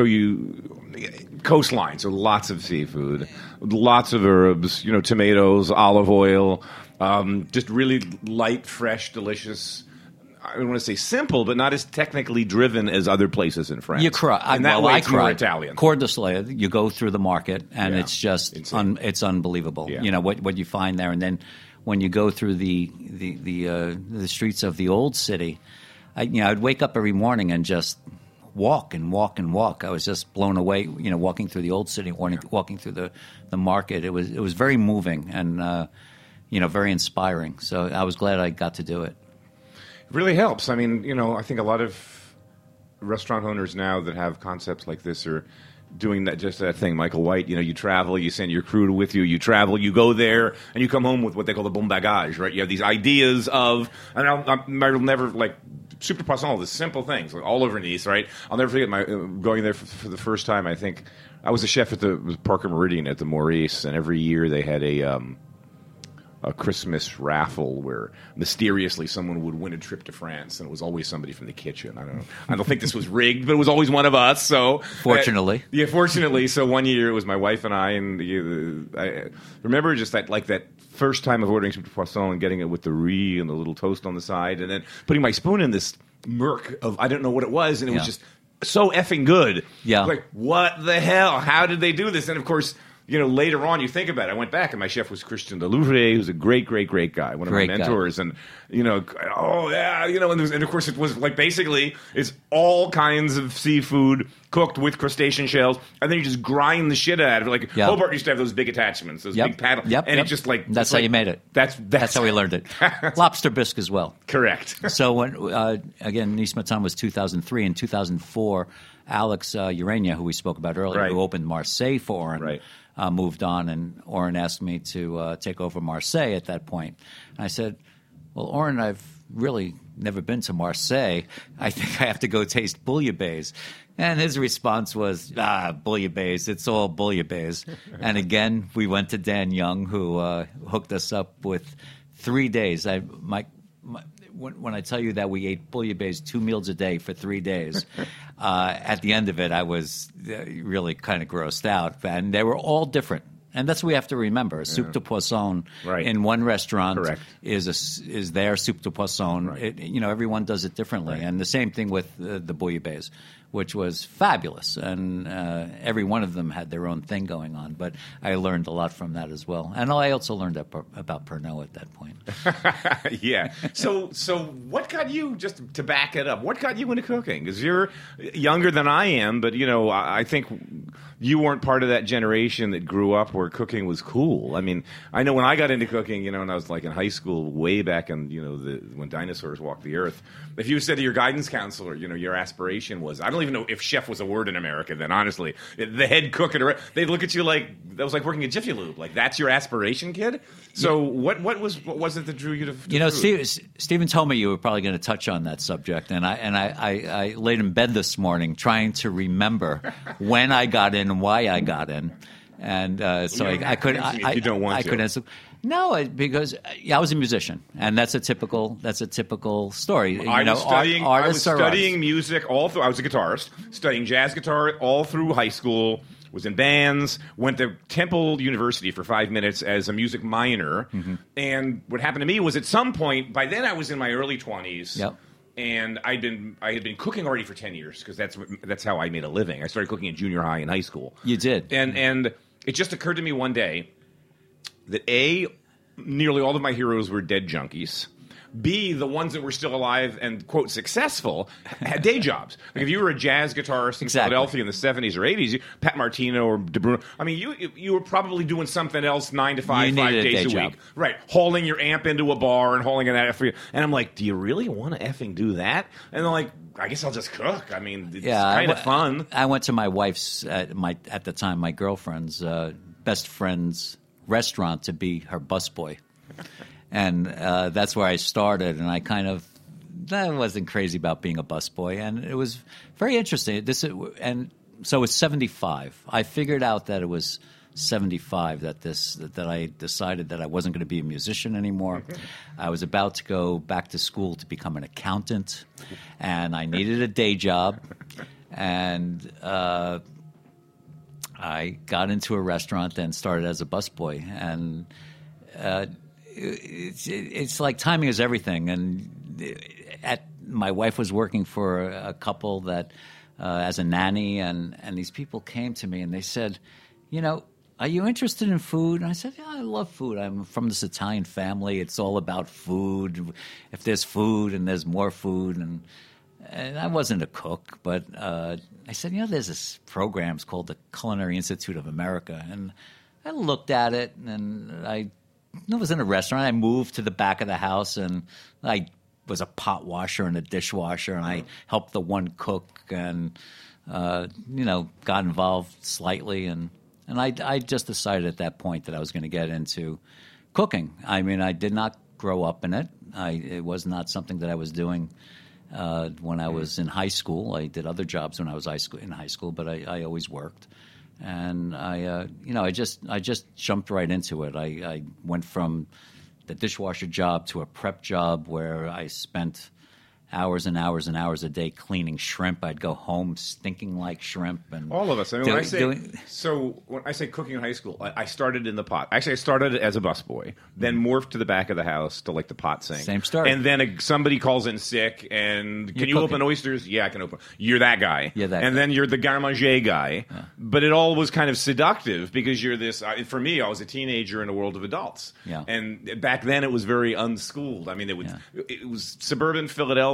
coastline. So lots of seafood. Lots of herbs, tomatoes, olive oil, just really light, fresh, delicious. I don't want to say simple, but not as technically driven as other places in France. You cry. And that way it's more Italian. Cordon de Soleil, you go through the market, and it's just it's unbelievable. Yeah. What you find there, and then when you go through the streets of the old city, I'd wake up every morning and just walk and walk and walk. I was just blown away, walking through the old city, walking through the market. It was very moving and very inspiring. So I was glad I got to do it. It really helps. I mean, I think a lot of restaurant owners now that have concepts like this are doing that thing. Michael White, you travel, you send your crew with you, you travel, you go there, and you come home with what they call the bon bagage, right? You have these ideas of, and I'll never soup de poisson, the simple things, all over Nice, right? I'll never forget going there for the first time. I think I was a chef at the Parker Meridian at the Maurice, and every year they had a Christmas raffle where mysteriously someone would win a trip to France, and it was always somebody from the kitchen. I don't know. I don't think this was rigged, but it was always one of us. So fortunately, fortunately. So one year it was my wife and I, and I remember just that first time of ordering soup de poisson and getting it with the riz and the little toast on the side, and then putting my spoon in this murk of I don't know what it was, and it was just so effing good. Yeah, like what the hell? How did they do this? And of course, later on, you think about it. I went back, and my chef was Christian Delouvre, who's a great, great, great guy, one of my mentors. Guy. And, and of course, it was basically, it's all kinds of seafood cooked with crustacean shells, and then you just grind the shit out of it. Like Hobart used to have those big attachments, those big paddles, and it just like that's how you made it. That's how we learned it. Lobster bisque as well. Correct. So when again, Nice Matin was 2003. In 2004, Alex Urania, who we spoke about earlier, who opened Marseille for Oren, moved on, and Oren asked me to take over Marseille at that point. And I said, well, Oren, I've really never been to Marseille. I think I have to go taste bouillabaisse. And his response was, bouillabaisse, it's all bouillabaisse. And again, we went to Dan Young, who hooked us up with 3 days. When I tell you that we ate bouillabaisse 2 meals a day for 3 days, at the end of it, I was really kind of grossed out. And they were all different. And that's what we have to remember. Soup de poisson in one restaurant is their soup de poisson. Right. Everyone does it differently. Right. And the same thing with the bouillabaisse, which was fabulous. And every one of them had their own thing going on. But I learned a lot from that as well. And I also learned about Pernod at that point. Yeah. So what got you, just to back it up, what got you into cooking? Because you're younger than I am, but, I think you weren't part of that generation that grew up where cooking was cool. I mean, I know when I got into cooking, when I was like in high school, way back in, when dinosaurs walked the earth, if you said to your guidance counselor, your aspiration was, I don't even know if chef was a word in America then, honestly, the head cook, they'd look at you like, that was like working at Jiffy Lube. Like, that's your aspiration, kid? So what was it that drew you to food? Stephen told me you were probably going to touch on that subject, and I laid in bed this morning trying to remember when I got in and why I got in, and so I couldn't. If you don't want I to. couldn't answer. No, because I was a musician, and that's a typical story. I was studying music all through. I was a guitarist, studying jazz guitar all through high school. Was in bands, went to Temple University for 5 minutes as a music minor, and what happened to me was at some point, by then I was in my early 20s, and I had been cooking already for 10 years, because that's how I made a living. I started cooking in junior high and high school. You did. And it just occurred to me one day that A, nearly all of my heroes were dead junkies. B, the ones that were still alive and, quote, successful had day jobs. Like if you were a jazz guitarist in Philadelphia in the 70s or 80s, Pat Martino or De Bruno, I mean, you were probably doing something else 9 to 5, 5 days a week. Right. Hauling your amp into a bar and hauling it out for you. And I'm like, do you really want to effing do that? And they're like, I guess I'll just cook. I mean, it's kind of fun. I went to my wife's, at the time, my girlfriend's best friend's restaurant to be her busboy. And that's where I started, and I wasn't crazy about being a busboy, and it was very interesting. And so it's 75. I figured out that it was 75 that I decided that I wasn't going to be a musician anymore. I was about to go back to school to become an accountant, and I needed a day job, and I got into a restaurant and started as a busboy, and it's like timing is everything. And my wife was working for a couple that as a nanny, and these people came to me and they said, are you interested in food? And I said, yeah, I love food. I'm from this Italian family. It's all about food. If there's food and there's more food. And I wasn't a cook, but I said, there's this program called the Culinary Institute of America. And I looked at it, and I was in a restaurant. I moved to the back of the house, and I was a pot washer and a dishwasher, and I helped the one cook, and got involved slightly, and I just decided at that point that I was going to get into cooking. I mean, I did not grow up in it. It was not something that I was doing when I was in high school. I did other jobs when I was in high school, but I always worked. And I just jumped right into it. I went from the dishwasher job to a prep job where I spent hours and hours and hours a day cleaning shrimp. I'd go home stinking like shrimp. And all of us. I mean, when I say cooking in high school, I started in the pot. Actually, I started as a busboy, then morphed to the back of the house to like the pot sink. Same story. And then somebody calls in sick, and can you open oysters? Yeah, I can open. You're that guy. And then you're the garde manger guy. Yeah. But it all was kind of seductive because you're this. For me, I was a teenager in a world of adults. Yeah. And back then, it was very unschooled. I mean, it was suburban Philadelphia.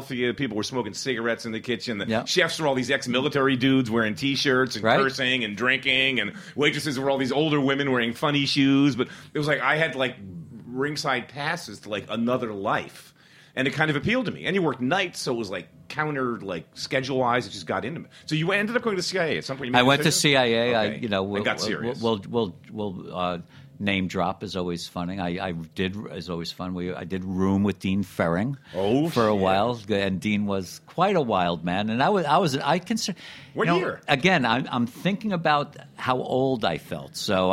Philadelphia, people were smoking cigarettes in the kitchen. The chefs were all these ex-military dudes wearing T-shirts and cursing and drinking, and waitresses were all these older women wearing funny shoes. But it was like I had like ringside passes to like another life. And it kind of appealed to me. And you worked nights, so it was like counter, like schedule-wise. It just got into me. So you ended up going to CIA at some point. I went to CIA. Okay. I got serious. We'll name drop is always funny. Is always fun. I did room with Dean Ferring for a while, and Dean was quite a wild man. And I consider. What year? Again, I'm thinking about how old I felt. So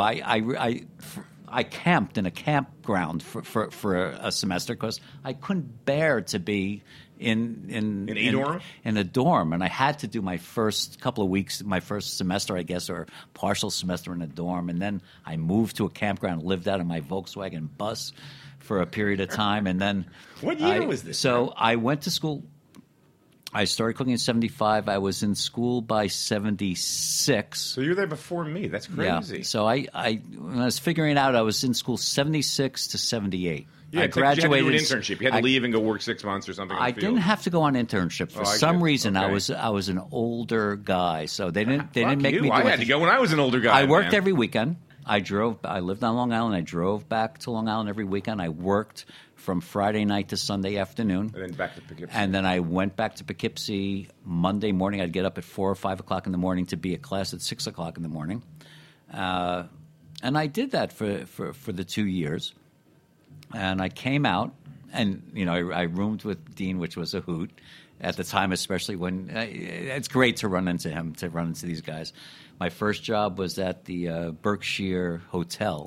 I camped in a campground for a semester because I couldn't bear to be in a dorm, and I had to do my first couple of weeks, my first semester, I guess, or partial semester in a dorm, and then I moved to a campground, lived out of my Volkswagen bus for a period of time, and then what year was this? So I went to school. I started cooking in 75. I was in school by 76. So you were there before me. That's crazy. Yeah. So when I was figuring it out, I was in school 76 to 78. Yeah, I graduated. You had to do an internship. You had to leave and go work 6 months or something. I didn't have to go on internship for some reason. Okay. I was an older guy, so they didn't make me. I had to go when I was an older guy. I worked every weekend. I lived on Long Island. I drove back to Long Island every weekend. I worked from Friday night to Sunday afternoon. And then back to Poughkeepsie. And then I went back to Poughkeepsie Monday morning. I'd get up at 4 or 5 o'clock in the morning to be at class at 6 o'clock in the morning. And I did that for the 2 years. And I came out, and I roomed with Dean, which was a hoot at the time, especially when it's great to run into him, to run into these guys. My first job was at the Berkshire Hotel.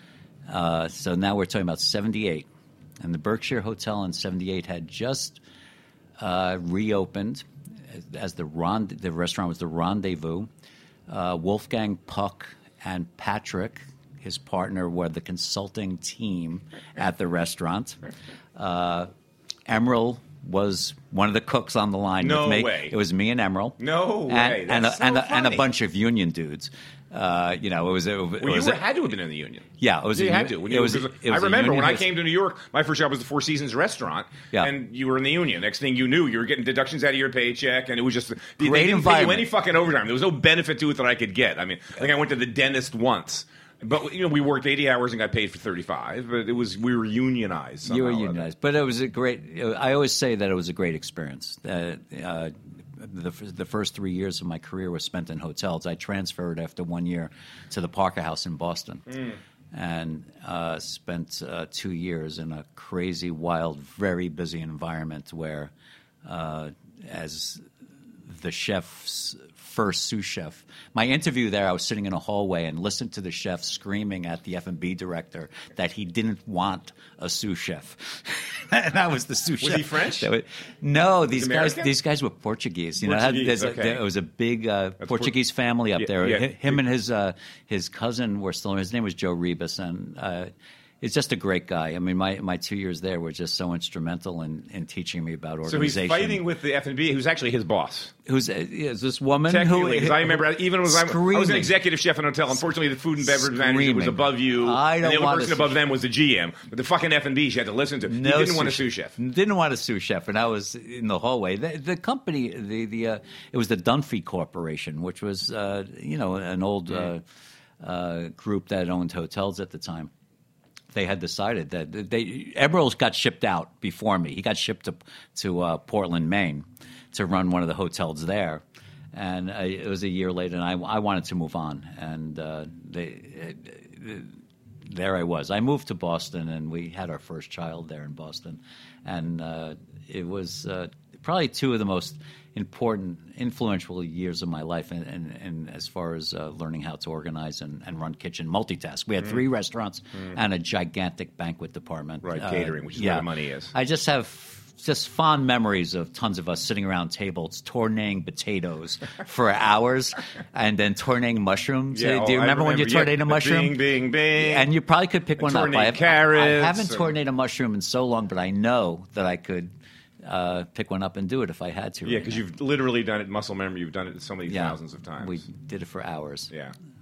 So now we're talking about 78. And the Berkshire Hotel in 78 had just reopened as the restaurant was the Rendezvous. Wolfgang Puck and Patrick, his partner, were the consulting team at the restaurant. Emerald was one of the cooks on the line with me. No way. It was me and Emerald. No way. And a bunch of union dudes. It was. You had to have been in the union. Yeah, it was. You had to. I remember when I came to New York, my first job was the Four Seasons restaurant, and you were in the union. Next thing you knew, you were getting deductions out of your paycheck, and it was just they didn't pay you any fucking overtime. There was no benefit to it that I could get. I mean, I think I went to the dentist once. But we worked 80 hours and got paid for 35. But we were unionized. Somehow. You were unionized, but it was a great. I always say that it was a great experience. The first 3 years of my career was spent in hotels. I transferred after 1 year to the Parker House in Boston, and spent 2 years in a crazy, wild, very busy environment where, as the chef's first sous chef. My interview there, I was sitting in a hallway and listened to the chef screaming at the F&B director that he didn't want a sous chef. And that was the sous chef. Was he French? No, these guys were Portuguese. It was a big Portuguese family up there. Yeah. Him and his cousin were still. His name was Joe Rebus, and he's just a great guy. I mean, my 2 years there were just so instrumental in teaching me about organization. So he's fighting with the F&B, who's actually his boss. Who's this woman? Because I remember, even when I was an executive chef in a hotel. Unfortunately, the food and beverage manager was above you. And the only person above them was the GM. But the fucking F&B she had to listen to. He didn't want a sous chef. Didn't want a sous chef, and I was in the hallway. The company, it was the Dunphy Corporation, which was an old group that owned hotels at the time. They had decided that Emerald got shipped out before me. He got shipped to Portland, Maine, to run one of the hotels there, and it was a year later. And I wanted to move on, and there I was. I moved to Boston, and we had our first child there in Boston, and it was probably two of the most important, influential years of my life, and as far as learning how to organize and run kitchen, multitask. We had 3 restaurants and a gigantic banquet department. Right, catering, which is where the money is. I just have fond memories of tons of us sitting around tables, tornaying potatoes for hours, and then tornaying mushrooms. Do you remember when you tornayed a mushroom? Bing. And you probably could pick one up. Carrots. I haven't tornayed a mushroom in so long, but I know that I could pick one up and do it if I had to. Yeah, because you've literally done it, muscle memory. You've done it so many thousands of times. We did it for hours. Yeah.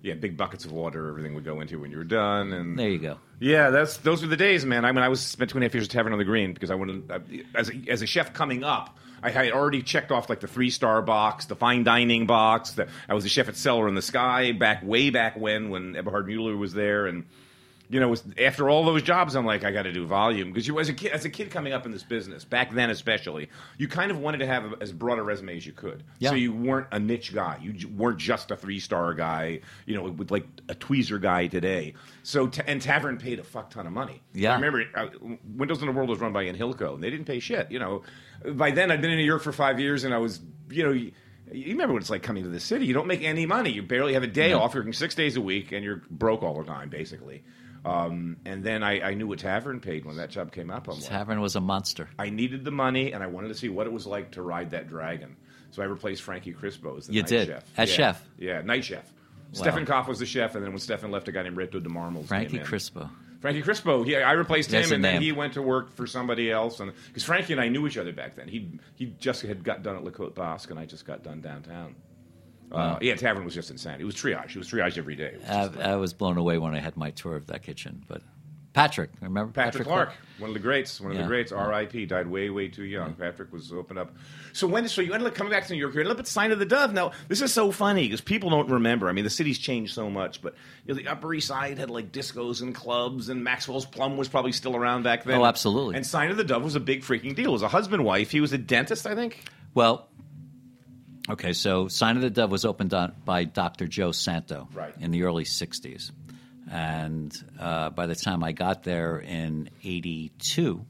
Yeah, big buckets of water, everything would go into when you were done. And there you go. Yeah, those were the days, man. I mean, I spent 2.5 years at Tavern on the Green because I wanted, as a chef coming up, I had already checked off like the 3-star box, the fine dining box. I was a chef at Cellar in the Sky way back when Eberhard Mueller was there, and after all those jobs, I'm like, I got to do volume because as a kid coming up in this business back then, especially, you kind of wanted to have as broad a resume as you could. Yeah. So you weren't a niche guy. You weren't just a 3-star guy, with like a tweezer guy today. So and Tavern paid a fuck ton of money. Yeah. I remember Windows in the World was run by Ian Hilco, and they didn't pay shit. By then I'd been in New York for 5 years, and I was, You remember what it's like coming to the city. You don't make any money. You barely have a day off. You're working 6 days a week, and you're broke all the time, basically. And then I knew what Tavern paid when that job came up. Tavern was a monster. I needed the money, and I wanted to see what it was like to ride that dragon. So I replaced Frankie Crispo as the night chef. As chef? Yeah, night chef. Wow. Stefan Koff was the chef, and then when Stefan left, a guy named Reto de Marmels Frankie came in. Crispo. Frankie Crispo. Yeah, I replaced him, and then he went to work for somebody else. And because Frankie and I knew each other back then. He just had got done at Le Côte Basque, and I just got done downtown. Tavern was just insane. It was triage. It was triage every day. I was blown away when I had my tour of that kitchen. But Patrick, remember Patrick Clark, one of the greats. R.I.P. Died way, way too young. Yeah. Patrick was opened up. So you ended up coming back to New York. You ended up at Sign of the Dove. Now this is so funny because people don't remember. I mean, the city's changed so much, but the Upper East Side had like discos and clubs, and Maxwell's Plum was probably still around back then. Oh, absolutely. And Sign of the Dove was a big freaking deal. It was a husband-wife. He was a dentist, I think. Well. Okay, so Sign of the Dove was opened by Dr. Joe Santo in the early 60s. And by the time I got there in 82,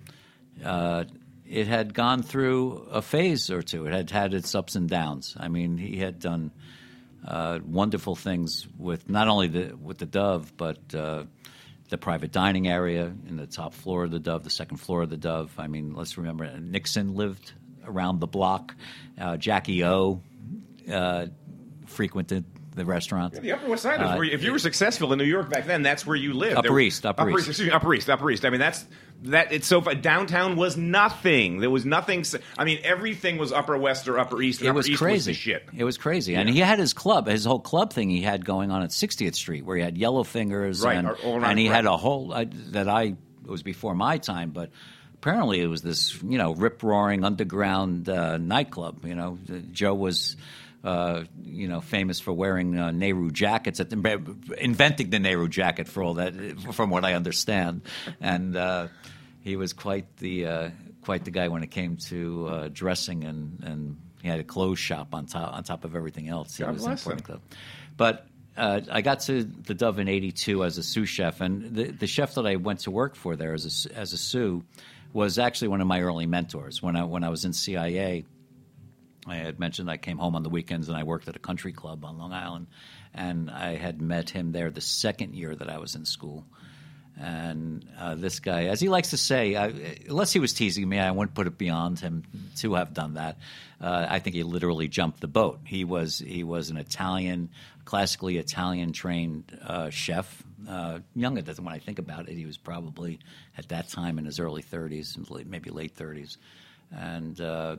it had gone through a phase or two. It had had its ups and downs. I mean, he had done wonderful things with not only with the Dove, but the private dining area in the top floor of the Dove, the second floor of the Dove. I mean, let's remember Nixon lived around the block. Jackie O frequented the restaurant. Yeah, the Upper West Side is where if you were successful in New York back then, that's where you lived. Upper East. Upper East. I mean, it's so downtown was nothing. There was nothing. I mean, everything was Upper West or Upper East. And Upper East was the shit. It was crazy. Yeah. And he had his club, his whole club thing he had going on at 60th Street, where he had Yellow Fingers, and he had a whole it was before my time, but. Apparently, it was this, rip-roaring underground nightclub. Joe was, famous for wearing Nehru jackets, inventing the Nehru jacket for all that, from what I understand. And he was quite the guy when it came to dressing, and he had a clothes shop on top of everything else. God bless him. But I got to the Dove in '82 as a sous chef, and the chef that I went to work for there as a sous was actually one of my early mentors. When I was in CIA, I had mentioned I came home on the weekends and I worked at a country club on Long Island, and I had met him there the second year that I was in school. And this guy, as he likes to say, unless he was teasing me, I wouldn't put it beyond him to have done that. I think he literally jumped the boat. He was an classically Italian trained chef. Younger than when I think about it, he was probably at that time in his early 30s, maybe late 30s. And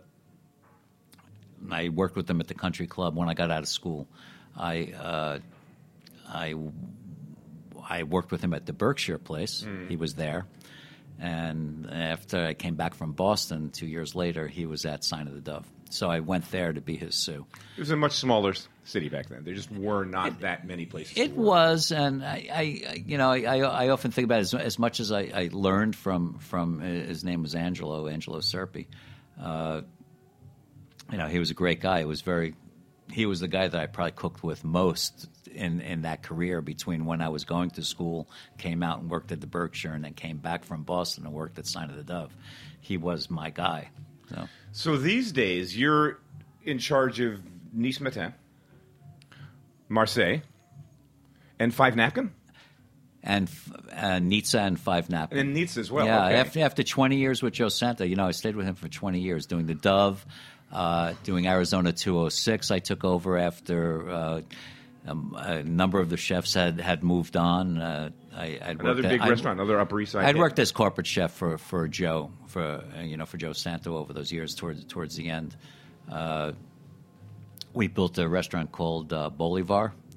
I worked with him at the country club when I got out of school. I worked with him at the Berkshire place. He was there. And after I came back from Boston 2 years later, he was at Sign of the Dove. So I went there to be his sous. It was a much smaller city back then. There just were not that many places. It was, and I often think about it as much as I learned from his name was Angelo Serpi. He was a great guy. He was the guy that I probably cooked with most in that career between when I was going to school, came out and worked at the Berkshire, and then came back from Boston and worked at Sign of the Dove. He was my guy. So these days, you're in charge of Nice Matin, Marseille, and Five Napkin? And Nizza and Five Napkin. And Nizza as well. Yeah, okay. After 20 years with Joe Santo, I stayed with him for 20 years doing the Dove, doing Arizona 206. I took over after a number of the chefs had moved on. Another big restaurant, another Upper East Side. I'd worked as corporate chef for Joe, for Joe Santo over those years towards the end. We built a restaurant called Bolivar,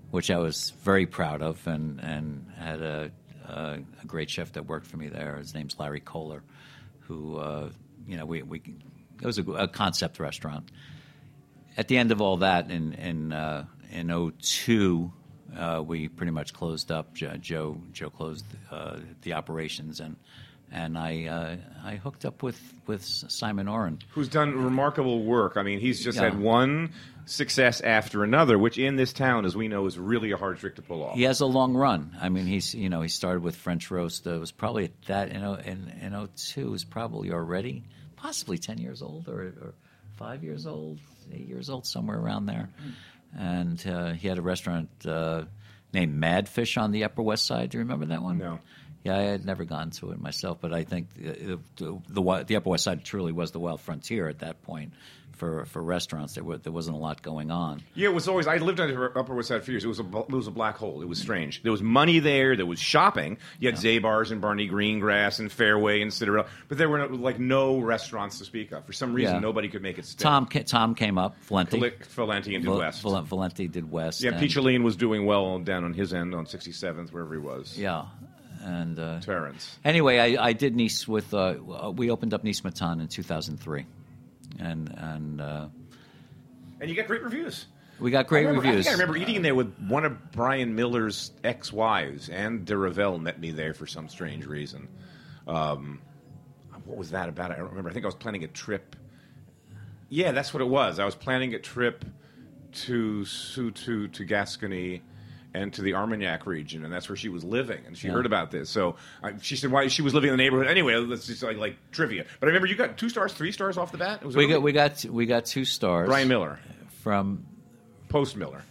which I was very proud of, and had a great chef that worked for me there. His name's Larry Kohler, who it was a concept restaurant. At the end of all that, in 2002, we pretty much closed up. Joe closed the operations, and I hooked up with Simon Oren, who's done remarkable work. I mean, he's just had one success after another, which in this town, as we know, is really a hard trick to pull off. He has a long run. I mean, he started with French roast. It was probably at that in 2002. It was probably already possibly 10 years old or 5 years old, 8 years old, somewhere around there. And he had a restaurant named Mad Fish on the Upper West Side. Do you remember that one? No. Yeah, I had never gone to it myself, but I think the Upper West Side truly was the wild frontier at that point for restaurants. There wasn't a lot going on. Yeah, it was always. I lived on the Upper West Side for years. It was a black hole. It was strange. There was money there. There was shopping. You had Zabar's and Barney Greengrass and Fairway and Cinderella, but there were no restaurants to speak of. For some reason, nobody could make it stick. Tom came up. Valenti and did West. Valenti did West. Yeah, Picholine was doing well down on his end on 67th, wherever he was. Yeah. And Terrence. Anyway, I did Nice with. We opened up Nice Matan in 2003, and you got great reviews. We got great reviews. I remember eating there with one of Brian Miller's ex-wives. Anne de Revel met me there for some strange reason. What was that about? I don't remember. I think I was planning a trip. Yeah, that's what it was. I was planning a trip to Gascony and to the Armagnac region, and that's where she was living, and she heard about this. So she said why she was living in the neighborhood. Anyway, that's just like trivia. But I remember you got 2 stars, 3 stars off the bat. We got 2 stars. Brian Miller from Post Miller.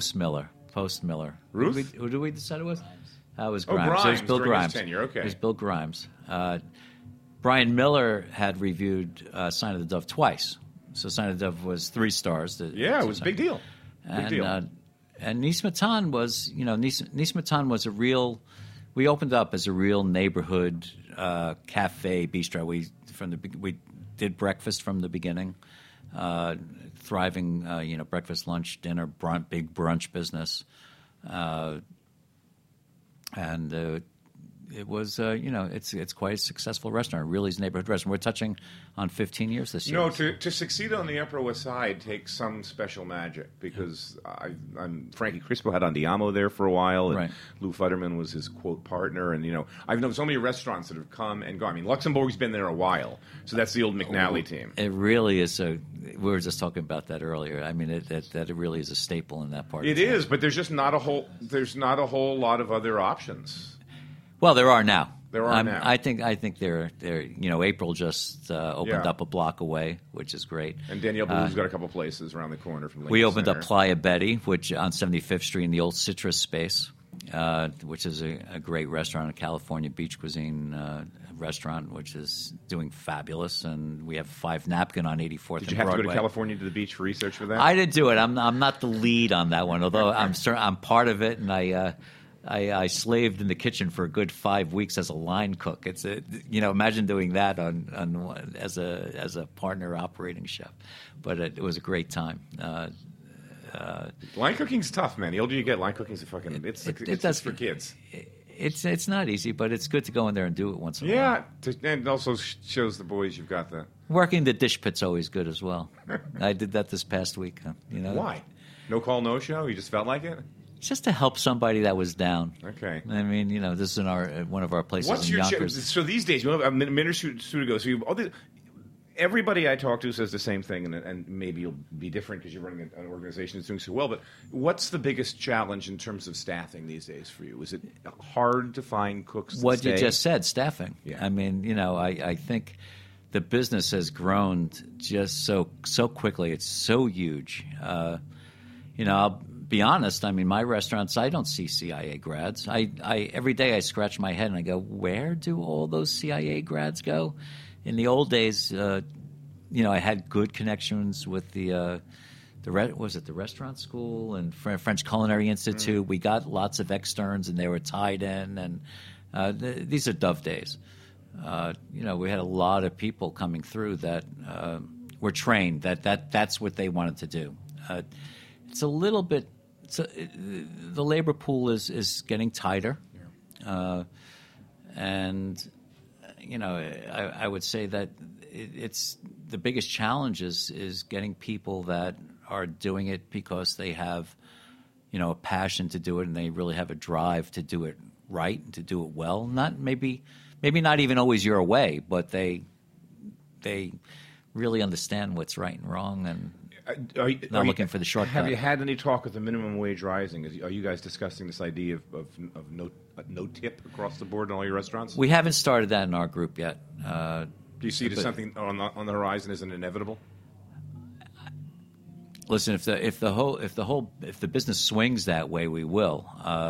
Ruth? Who did we decide it was? It was Grimes. Grimes. It was Bill Grimes. His tenure. Okay. It was Bill Grimes. Brian Miller had reviewed Sign of the Dove twice. So Sign of the Dove was 3 stars. It was a big deal. And Nice Matan was, Nice Matan was a real. We opened up as a real neighborhood cafe bistro. We did breakfast from the beginning, thriving, breakfast, lunch, dinner, big brunch business, and it was, it's quite a successful restaurant. It really is a neighborhood restaurant. We're touching on 15 years this year. No, to succeed on the Upper West Side takes some special magic because Frankie Crispo had Andiamo there for a while, and right. Lou Futterman was his quote partner, and I've known so many restaurants that have come and gone. I mean, Luxembourg's been there a while, so that's the old McNally team. It really is. We were just talking about that earlier. I mean, it really is a staple in that part. It is, but there's just not a whole lot of other options. Well, there are now. Now. I think they're April just opened up a block away, which is great. And Danielle Blue's got a couple places around the corner from Lincoln We opened Center. up Playa Betty, which on 75th Street in the old Citrus space, which is a great restaurant, a California beach cuisine restaurant, which is doing fabulous. And we have 5 Napkin on 84th and Broadway. Did you have to go to California to the beach for research for that? I didn't do it. I'm not the lead on that one, although I'm part of it, and I slaved in the kitchen for a good 5 weeks as a line cook. It's imagine doing that on as a partner operating chef, but it was a great time. Line cooking's tough, man. The older you get, line cooking's it's for kids. It's not easy, but it's good to go in there and do it once in a while. Yeah, and also shows the boys you've got the working the dish pit's always good as well. I did that this past week. Why? No call, no show. You just felt like it. Just to help somebody that was down. Okay. I mean, this is one of our places What's in your Yonkers. So these days, a minute or two ago, everybody I talk to says the same thing, and maybe you'll be different because you're running an organization that's doing so well, but what's the biggest challenge in terms of staffing these days for you? Is it hard to find cooks to What stay? you just said, staffing. Yeah. I mean, I think the business has grown just so quickly. It's so huge. I'll be honest. I mean, my restaurants, I don't see CIA grads. I every day I scratch my head and I go, where do all those CIA grads go? In the old days, I had good connections with the restaurant school and French Culinary Institute. We got lots of externs, and they were tied in. And these are Dove days. We had a lot of people coming through that were trained. That's what they wanted to do. It's a little bit the labor pool is getting tighter, and I would say that it's the biggest challenge is getting people that are doing it because they have a passion to do it, and they really have a drive to do it right and to do it well. Not maybe not even always your way, but they really understand what's right and wrong, and not looking for the shortcut. Have you had any talk with the minimum wage rising? Are you guys discussing this idea of no tip across the board in all your restaurants? We haven't started that in our group yet. Do you see it as something on the horizon as an inevitable? Listen, if the business swings that way, we will.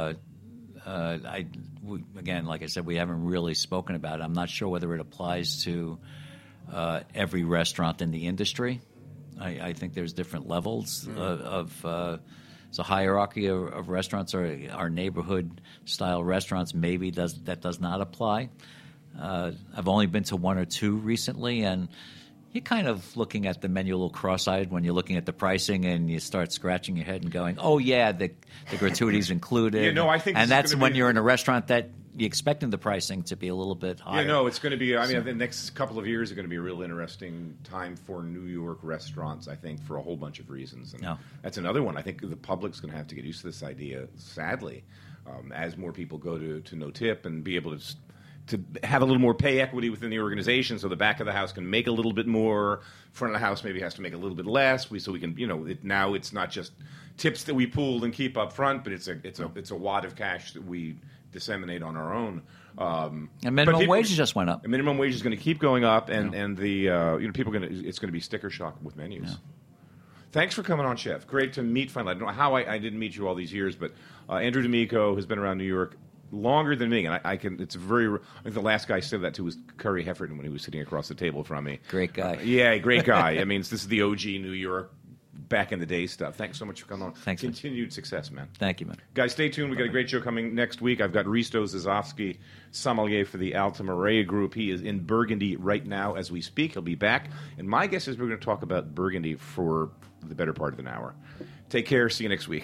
Again, like I said, we haven't really spoken about it. I'm not sure whether it applies to every restaurant in the industry. I think there's different levels of it's a hierarchy of restaurants, or our neighborhood style restaurants. Maybe that does not apply. I've only been to one or two recently, and you're kind of looking at the menu a little cross-eyed when you're looking at the pricing, and you start scratching your head and going, "Oh yeah, the gratuity's included." I think, and that's when you're in a restaurant that you're expecting the pricing to be a little bit higher. It's going to be. I mean, the next couple of years are going to be a real interesting time for New York restaurants. I think for a whole bunch of reasons, and that's another one. I think the public's going to have to get used to this idea. Sadly, as more people go to no tip and be able to have a little more pay equity within the organization, so the back of the house can make a little bit more, front of the house maybe has to make a little bit less. So we can, now it's not just tips that we pool and keep up front, but it's a wad of cash that we disseminate on our own. And minimum wages just went up. And minimum wage is going to keep going up, and the people it's going to be sticker shock with menus. Yeah. Thanks for coming on, Chef. Great to meet finally. I don't know how I didn't meet you all these years, but Andrew D'Amico has been around New York longer than me, and I think the last guy I said that to was Curry Heffernan when he was sitting across the table from me. Great guy. Great guy. I mean, this is the OG New York back in the day stuff. Thanks so much for coming on. Thanks. Continued success, man. Thank you, man. Guys, stay tuned. We got a great show coming next week. I've got Risto Zazovsky, sommelier for the Alta Marea Group. He is in Burgundy right now as we speak. He'll be back, and my guess is we're going to talk about Burgundy for the better part of an hour. Take care. See you next week.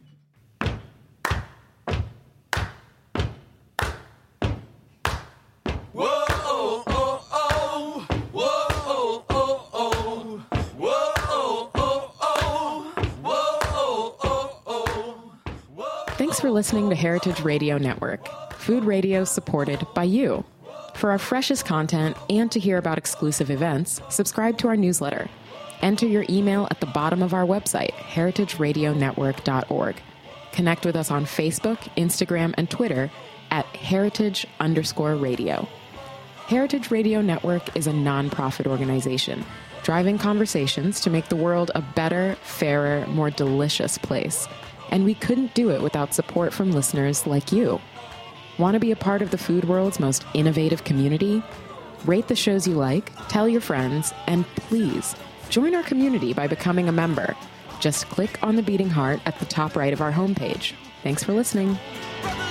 Thanks for listening to Heritage Radio Network, food radio supported by you. For our freshest content and to hear about exclusive events, subscribe to our newsletter. Enter your email at the bottom of our website, heritageradionetwork.org. Connect with us on Facebook, Instagram, and Twitter at heritage_radio. Heritage Radio Network is a nonprofit organization driving conversations to make the world a better, fairer, more delicious place. And we couldn't do it without support from listeners like you. Want to be a part of the food world's most innovative community? Rate the shows you like, tell your friends, and please join our community by becoming a member. Just click on the beating heart at the top right of our homepage. Thanks for listening.